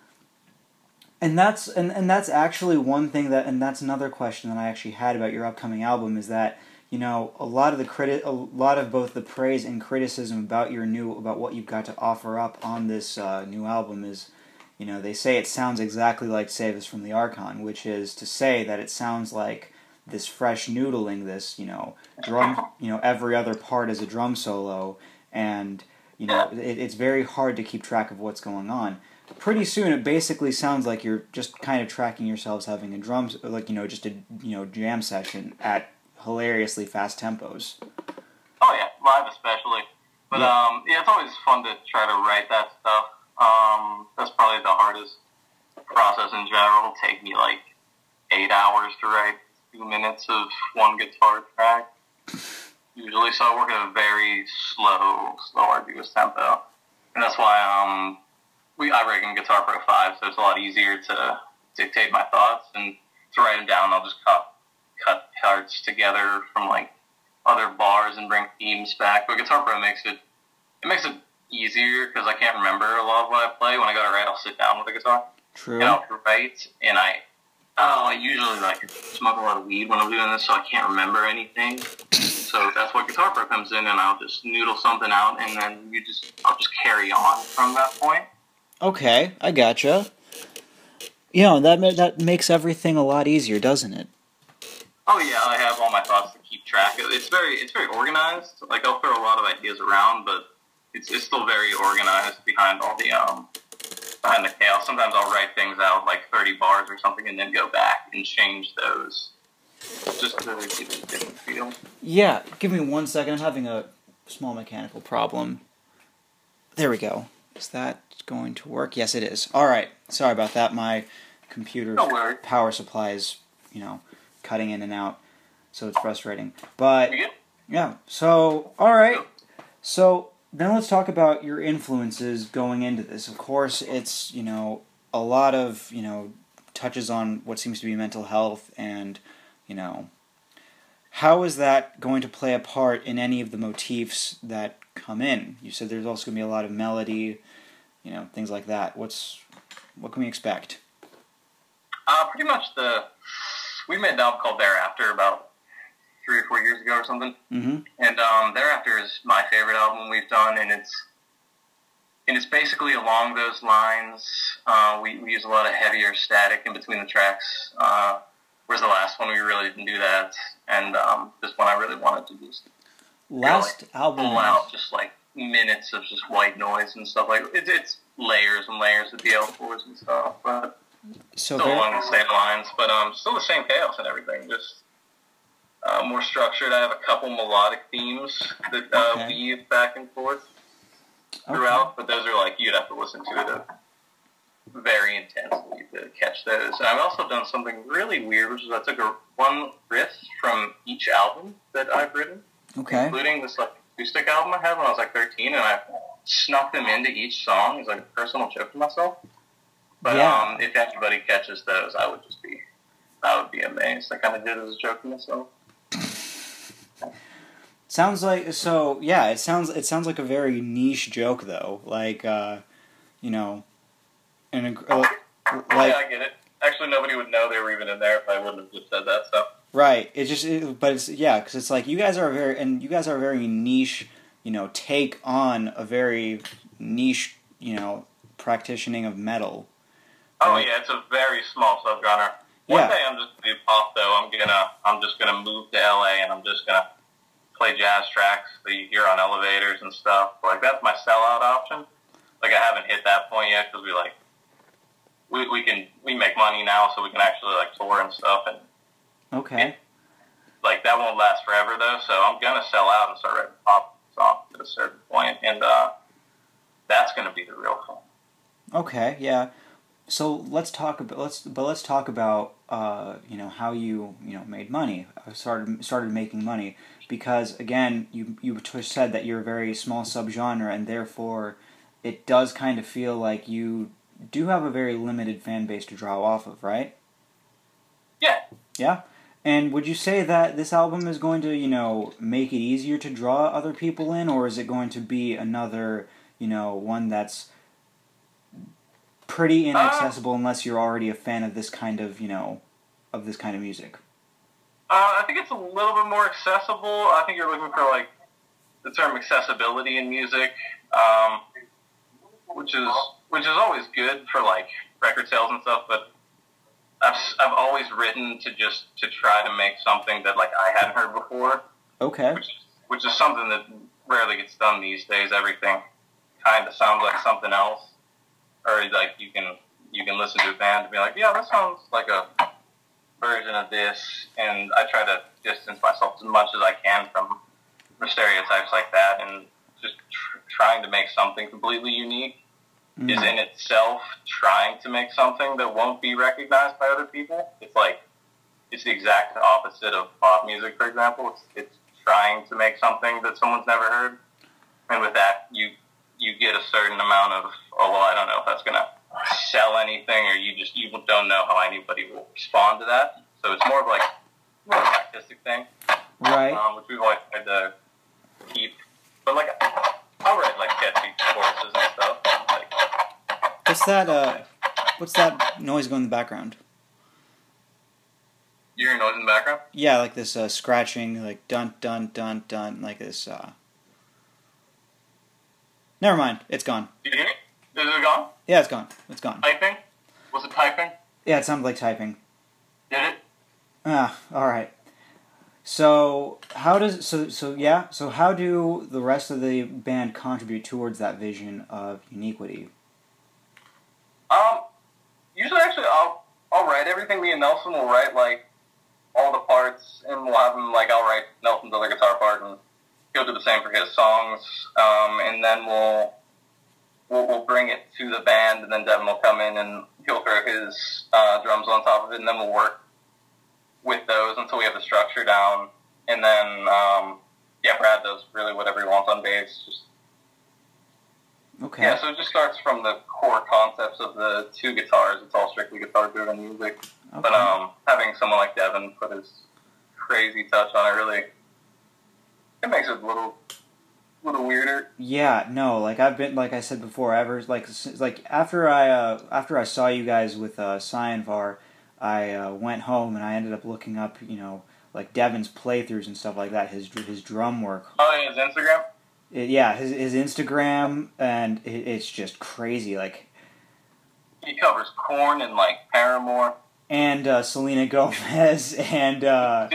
and that's and, and that's actually one thing that, and that's another question that I actually had about your upcoming album is that you know a lot of the criti- a lot of both the praise and criticism about your new about what you've got to offer up on this uh, new album is, you know, they say it sounds exactly like Save Us from the Archon, which is to say that it sounds like this fresh noodling, this, you know, drum, you know, every other part is a drum solo, and, you know, it, it's very hard to keep track of what's going on. Pretty soon, it basically sounds like you're just kind of tracking yourselves having a drum, like, you know, just a, you know, jam session at hilariously fast tempos. Oh yeah, live especially. But yeah. um, yeah, it's always fun to try to write that stuff. Um, that's probably the hardest process in general. It'll take me like eight hours to write two minutes of one guitar track. Usually, so I work at a very slow, slow, arduous tempo, and that's why um, we I rig in Guitar Pro five, so it's a lot easier to dictate my thoughts and to write them down. I'll just cut cut parts together from like other bars and bring themes back. But Guitar Pro makes it it makes it easier because I can't remember a lot of what I play. When I gotta write, I'll sit down with the guitar. True. And I'll write, and I oh, I usually like smoke a lot of weed when I'm doing this, so I can't remember anything. So that's what Guitar Pro comes in, and I'll just noodle something out, and then you just I'll just carry on from that point. Okay, I gotcha. You know, that that makes everything a lot easier, doesn't it? Oh yeah, I have all my thoughts to keep track of. It's very it's very organized. Like I'll throw a lot of ideas around, but it's it's still very organized behind all the um behind the chaos. Sometimes I'll write things out like thirty bars or something, and then go back and change those just to give it a different feel. Yeah, give me one second. I'm having a small mechanical problem. There we go. Is that going to work? Yes, it is. All right. Sorry about that. My computer power supply is, you know, cutting in and out, so it's frustrating. But yeah. So all right. So then let's talk about your influences going into this. Of course, it's, you know, a lot of, you know, touches on what seems to be mental health, and, you know, how is that going to play a part in any of the motifs that come in? You said there's also going to be a lot of melody, you know, things like that. What's what can we expect? Uh, pretty much the we made an album called Thereafter about three or four years ago or something, mm-hmm. and um, Thereafter is my favorite album we've done, and it's and it's basically along those lines. Uh, we, we use a lot of heavier static in between the tracks. Uh, whereas the last one we really didn't do that, and um, this one I really wanted to just last you know, like, album pull out just like minutes of just white noise and stuff like it, it's layers and layers of D L fours and stuff, but so still along the same lines, but um, still the same chaos and everything, just uh, more structured. I have a couple melodic themes that uh, okay. weave back and forth throughout, okay. but those are like you'd have to listen to it very intensely to catch those. And I've also done something really weird, which is I took a one riff from each album that I've written, okay. including this like acoustic album I had when I was like thirteen, and I snuck them into each song as like a personal joke to myself. But yeah. um, if anybody catches those, I would just be, I would be amazed. I kind of did it as a joke to myself. Sounds like so. Yeah, it sounds it sounds like a very niche joke though. Like, uh, you know, and uh, like yeah, I get it. Actually, nobody would know they were even in there if I wouldn't have just said that stuff. Right. It just, it, but it's yeah, because it's like you guys are very and you guys are a very niche. You know, take on a very niche. You know, practicing of metal. Oh right? Yeah, it's a very small subgenre. One yeah. day I'm just gonna be pop though. I'm gonna I'm just gonna move to L A and I'm just gonna play jazz tracks that you hear on elevators and stuff. Like that's my sellout option. Like I haven't hit that point yet because we like we we can we make money now, so we can actually like tour and stuff. And okay, it, like that won't last forever though. So I'm gonna sell out and start writing pop songs at a certain point, and uh, that's gonna be the real fun. Okay, yeah. So let's talk about let's but let's talk about uh, you know how you you know made money started started making money, because again you you said that you're a very small subgenre, and therefore it does kind of feel like you do have a very limited fan base to draw off of, right? Yeah. Yeah. And would you say that this album is going to you know make it easier to draw other people in, or is it going to be another you know one that's pretty inaccessible uh, unless you're already a fan of this kind of, you know, of this kind of music? Uh, I think it's a little bit more accessible. I think you're looking for, like, the term accessibility in music, um, which is which is always good for, like, record sales and stuff, but I've I've always written to just to try to make something that like I hadn't heard before. Okay. Which, which is something that rarely gets done these days. Everything kind of sounds like something else, or like you can you can listen to a band and be like, yeah, that sounds like a version of this, and I try to distance myself as much as I can from, from stereotypes like that, and just tr- trying to make something completely unique mm. is in itself trying to make something that won't be recognized by other people. It's like it's the exact opposite of pop music, for example. It's, it's trying to make something that someone's never heard, and with that, you you get a certain amount of, oh well, I don't know if that's gonna sell anything, or you just you don't know how anybody will respond to that. So it's more of like more of an artistic thing, right? Um, which we've always tried to keep. But like I'll write like catchy choruses and stuff. Like, what's that? Uh, what's that noise going in the background? You hear noise in the background? Yeah, like this uh, scratching, like dun dun dun dun, like this. Uh... Never mind, it's gone. Did you hear it? Is it gone? Yeah, it's gone. It's gone. Typing? Was it typing? Yeah, it sounded like typing. Did it? Ah, all right. So how does so so yeah? So how do the rest of the band contribute towards that vision of uniquity? Um, usually, actually, I'll I'll write everything. Me and Nelson will write like all the parts, and we'll have him like I'll write Nelson's other guitar part, and he'll do the same for his songs. Um, and then we'll. We'll, we'll bring it to the band, and then Devin will come in and he'll throw his uh, drums on top of it, and then we'll work with those until we have the structure down. And then, um, yeah, Brad does really whatever he wants on bass. Just, okay. Yeah, so it just starts from the core concepts of the two guitars. It's all strictly guitar-driven music. Okay. But um, having someone like Devin put his crazy touch on it really, it makes it a little... little weirder. Yeah, no, like I've been, like I said before, ever like like after I uh, after I saw you guys with uh, Cyanvar, I uh, went home and I ended up looking up, you know, like Devin's playthroughs and stuff like that, his his drum work. Oh, yeah, his Instagram. It, yeah, his his Instagram, and it, it's just crazy. Like he covers Korn and like Paramore and uh, Selena Gomez and. Uh,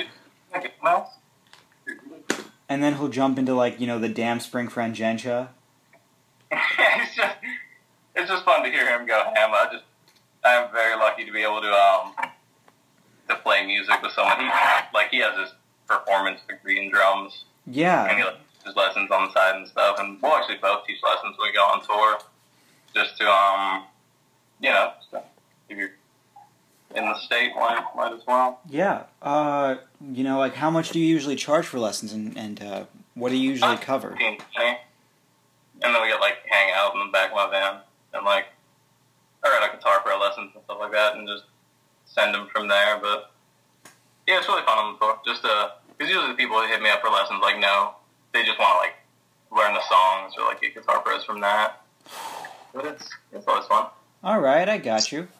And then he'll jump into, like, you know, the Damn Spring Frangentia. it's just, it's just fun to hear him go ham. I just, I'm very lucky to be able to, um, to play music with someone. He, like, he has his performance degree in drums. Yeah. And he like, teaches lessons on the side and stuff. And we'll actually both teach lessons when we go on tour. Just to, um, you know, if you're in the state, might, might as well. Yeah. Uh, you know, like, how much do you usually charge for lessons, and, and uh, what do you usually cover? fifteen, twenty. And then we get, like, hang out in the back of my van, and, like, I write a guitar pro lessons and stuff like that, and just send them from there, but, yeah, it's really fun on the tour. Just, uh, because usually the people who hit me up for lessons, like, no, they just want to, like, learn the songs, or, like, get guitar pros from that. But it's, it's always fun. All right, I got you.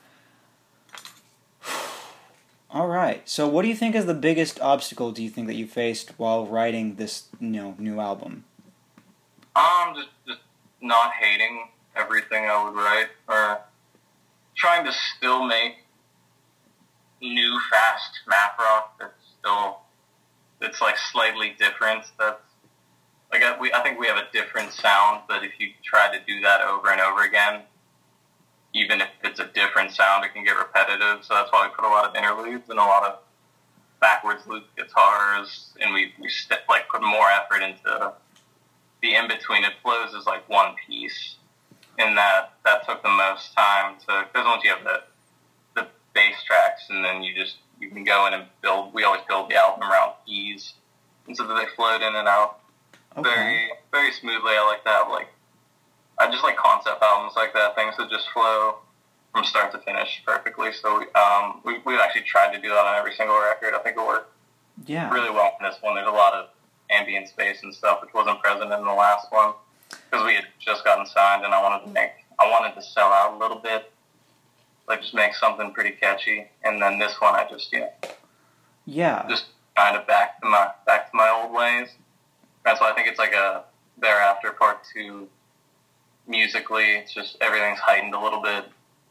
All right. So, what do you think is the biggest obstacle do you think that you faced while writing this, you know, new album? Um, just just not hating everything I would write, or trying to still make new, fast math rock that's still that's like slightly different. That's like I, we I think we have a different sound, but if you try to do that over and over again, even if it's a different sound, it can get repetitive. So that's why we put a lot of interludes and a lot of backwards loop guitars, and we, we st- like put more effort into the in-between. It flows as like one piece, and that, that took the most time to, because once you have the, the bass tracks, and then you just, you can go in and build, we always build the album around keys, and so that they float in and out okay. very, very smoothly. I like to have like, I just like concept albums like that, things that just flow from start to finish perfectly. So um, we, we've actually tried to do that on every single record. I think it worked yeah. really well in this one. There's a lot of ambient space and stuff, which wasn't present in the last one, because we had just gotten signed, and I wanted to make, I wanted to sell out a little bit, like just make something pretty catchy. And then this one, I just, you know, yeah, just kind of back to my back to my old ways. That's why I think it's like a Thereafter Part Two. Musically, it's just everything's heightened a little bit.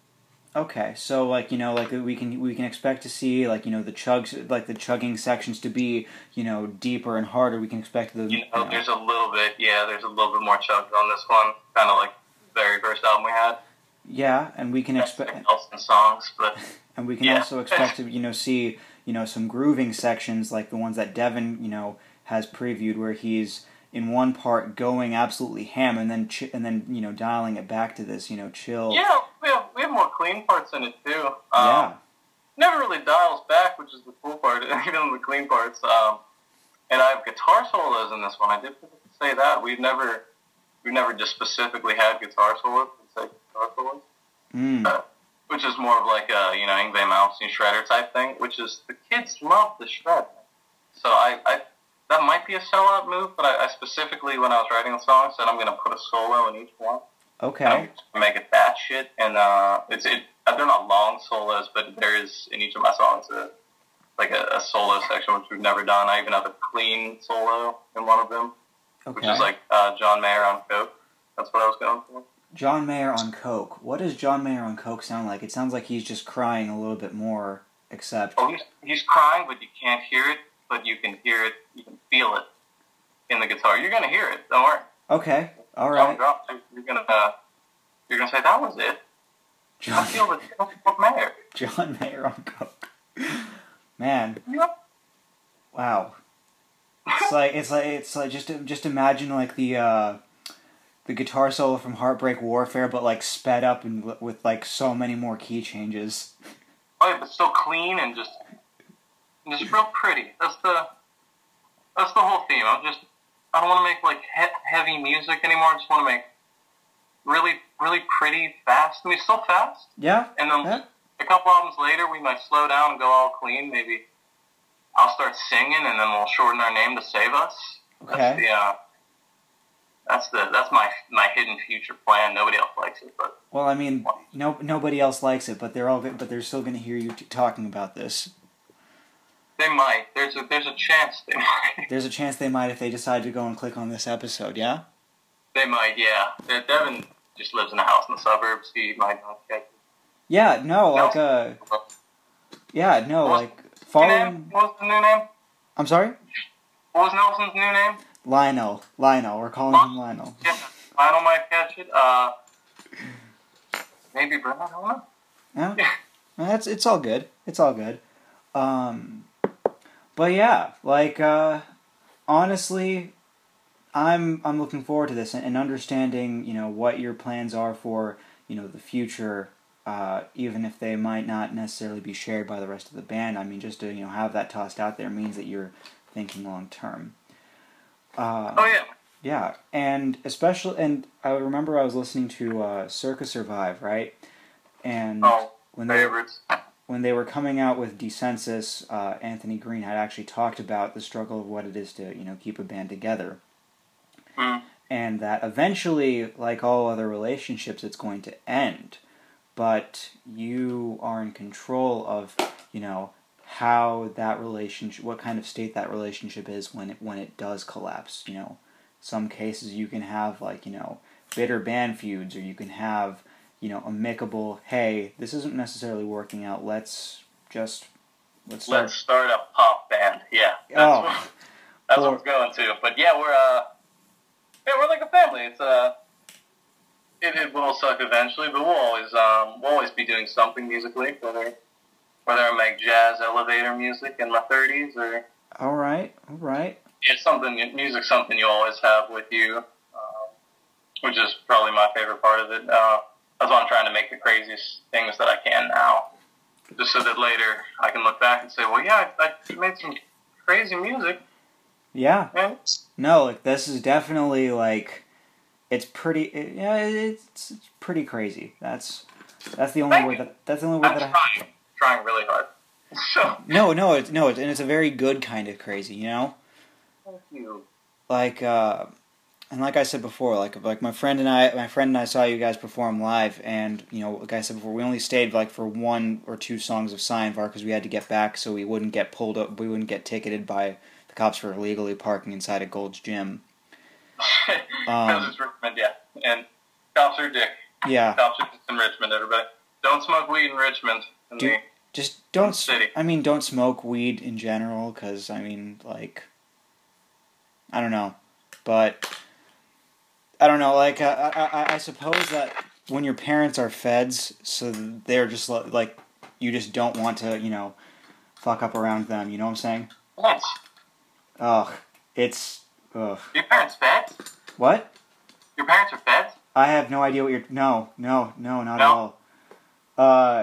Okay, so like you know, like we can we can expect to see like you know the chugs like the chugging sections to be you know deeper and harder. We can expect the You know, you know, there's a little bit, yeah, there's a little bit more chugs on this one, kind of like the very first album we had. yeah, and we can expect Nelson songs, but and we can yeah. also expect to you know see you know some grooving sections like the ones that Devin you know has previewed where he's in one part going absolutely ham and then ch- and then you know dialing it back to this you know chill. Yeah, we have we have more clean parts in it too. Um, Yeah. Never really dials back, which is the cool part, even the clean parts. Um, and I have guitar solos in this one. I did say that we've never we've never just specifically had guitar solos. Say guitar solos, Mm. uh, which is more of like a you know Yngwie Malmsteen shredder type thing. Which is the kids love the shred. So I, I that might be a sellout move, but I, I specifically when I was writing the song said I'm going to put a solo in each one. Okay. Um, make it that shit, and uh, it's it. They're not long solos, but there is in each of my songs a like a, a solo section which we've never done. I even have a clean solo in one of them, Okay. which is like uh, John Mayer on coke. That's what I was going for. John Mayer on coke. What does John Mayer on coke sound like? It sounds like he's just crying a little bit more. Except. Oh, he's he's crying, but you can't hear it. But you can hear it. You can feel it in the guitar. You're gonna hear it. Don't worry. Okay. All right. Drop, you're gonna uh, you're gonna say that was it. I John, feel the John Mayer. John Mayer on coke. Man. Yep. Wow. It's like it's like it's like just just imagine like the uh, the guitar solo from Heartbreak Warfare, but like sped up and with like so many more key changes. Oh, yeah, but so clean and just just real pretty. That's the that's the whole theme. I'm just I don't want to make like he- heavy music anymore. I just want to make really really pretty, fast. I mean, still fast. Yeah. And then Yeah. a couple albums later, we might slow down and go all clean. Maybe I'll start singing, and then we'll shorten our name to Save Us. Okay. That's the uh, that's the that's my my hidden future plan. Nobody else likes it, but Well, I mean, no nobody else likes it, but they're all but they're still going to hear you t- talking about this. they might. There's a there's a chance they might. There's a chance they might if they decide to go and click on this episode. Yeah. They might, yeah. De- Devin just lives in a house in the suburbs. He might not catch it. Yeah. No. Like uh. Yeah. No. What was Like New name? following. What was the new name? I'm sorry. What was Nelson's new name? Lionel. Lionel. We're calling him Lionel. Yeah, Lionel might catch it. Uh, maybe Brent. I don't know. Yeah. That's it's all good. It's all good. Um, but yeah, like uh, honestly, I'm I'm looking forward to this and, and understanding you know what your plans are for you know the future. Uh, even if they might not necessarily be shared by the rest of the band, I mean, just to you know have that tossed out there means that you're thinking long term. Uh, Oh yeah. yeah, and especially, and I remember I was listening to uh, Circa Survive, right? And Oh, when they favorites. when they were coming out with Decensus, uh, Anthony Green had actually talked about the struggle of what it is to you know keep a band together, Mm. and that eventually, like all other relationships, it's going to end. But you are in control of you know how that relationship, what kind of state that relationship is when it when it does collapse. You know, some cases you can have like you know bitter band feuds, or you can have you know amicable. Hey, this isn't necessarily working out. Let's just let's start. Let's start a pop band. Yeah. That's Oh. what, that's what it's going to. But yeah, we're uh, yeah, we're like a family. It's uh, it, it will suck eventually, but we'll always um, we'll always be doing something musically, whether whether I make jazz elevator music in my thirties or All right, all right. it's something. Music's something you always have with you, um, which is probably my favorite part of it. Uh, that's why I'm trying to make the craziest things that I can now, just so that later I can look back and say, well, yeah, I, I made some crazy music. Yeah. Yeah. No, like this is definitely like it's pretty. It, yeah, it's, it's pretty crazy. That's that's the only Thank word you. that that's the only word I'm that I. trying, trying really hard. So, No, no, it's no, it's, and it's a very good kind of crazy. You know, thank you. like uh, and like I said before, like like my friend and I, my friend and I saw you guys perform live, and you know, like I said before, we only stayed like for one or two songs of Scienvar because we had to get back, so we wouldn't get pulled up, we wouldn't get ticketed by the cops for illegally parking inside of Gold's Gym. Because Um, it's Richmond, yeah. And cops are dick. Yeah. Cops are just in Richmond, everybody. don't smoke weed in Richmond. In Do, the, just don't. city. I mean, don't smoke weed in general, because I mean, like, I don't know, but I don't know. Like, I, I, I suppose that when your parents are feds, so they're just li- like, you just don't want to, you know, fuck up around them. You know what I'm saying? Yes. Ugh, it's ugh. Your parents feds? What? Your parents are feds? I have no idea what you're. No, no, no, not No? at all. Uh,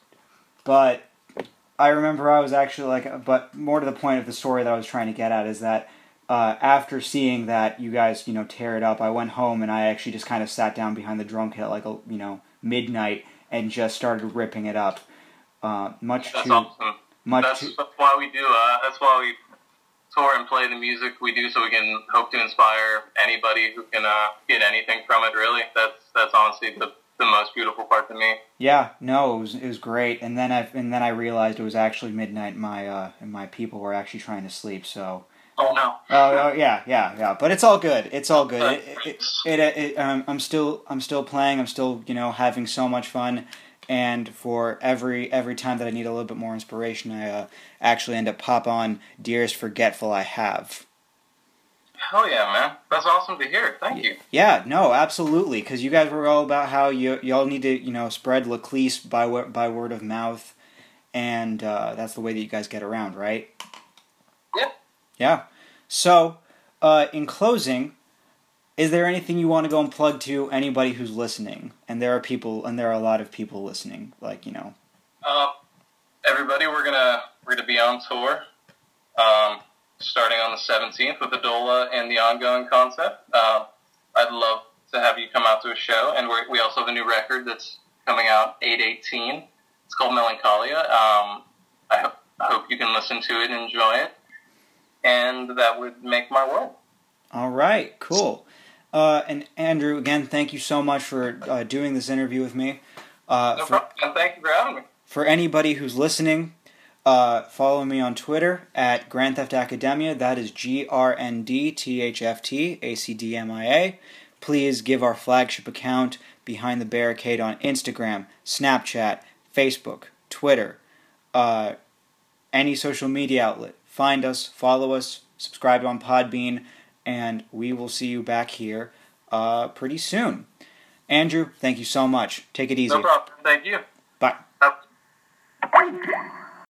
but I remember I was actually like, but more to the point of the story that I was trying to get at is that uh, after seeing that you guys, you know, tear it up, I went home and I actually just kind of sat down behind the drum kit at like a, you know, midnight and just started ripping it up. Uh, much That's too, awesome. much That's, too. that's why we do. Uh, that's why we tour and play the music we do, so we can hope to inspire anybody who can uh, get anything from it. Really, that's that's honestly the, the most beautiful part to me. Yeah, no, it was it was great, and then I and then I realized it was actually midnight. And my uh, and my people were actually trying to sleep. So. Oh no. Oh, oh yeah, yeah, yeah. But it's all good. It's all good. It, it, it, it, it, um, I'm still, I'm still playing. I'm still, you know, having so much fun. And for every every time that I need a little bit more inspiration, I uh, actually end up pop on Dearest Forgetful I Have. Hell yeah, man. That's awesome to hear. Thank you. Yeah, no, absolutely. Because you guys were all about how you y'all need to, you know, spread Laclise by wo- by word of mouth, and uh, that's the way that you guys get around, right? Yeah. Yeah. So, uh, in closing, is there anything you want to go and plug to anybody who's listening? And there are people, and there are a lot of people listening. Like, you know. Uh, everybody, we're gonna we're gonna be on tour, um, starting on the seventeenth with Adola and the Ongoing Concept. Uh, I'd love to have you come out to a show, and we're, we also have a new record that's coming out eight eighteen. It's called Melancholia. Um, I hope I hope you can listen to it and enjoy it, and that would make my world. All right, cool. Uh, and Andrew, again, thank you so much for uh, doing this interview with me. Uh, No for, problem. And thank you for having me. for anybody who's listening, uh, follow me on Twitter at Grand Theft Academia. That is G R N D T H F T A C D M I A. Please give our flagship account Behind the Barricade on Instagram, Snapchat, Facebook, Twitter, uh, any social media outlet. Find us, follow us, subscribe on Podbean, and we will see you back here uh, pretty soon. Andrew, thank you so much. Take it easy. No problem. Thank you. Bye. Have-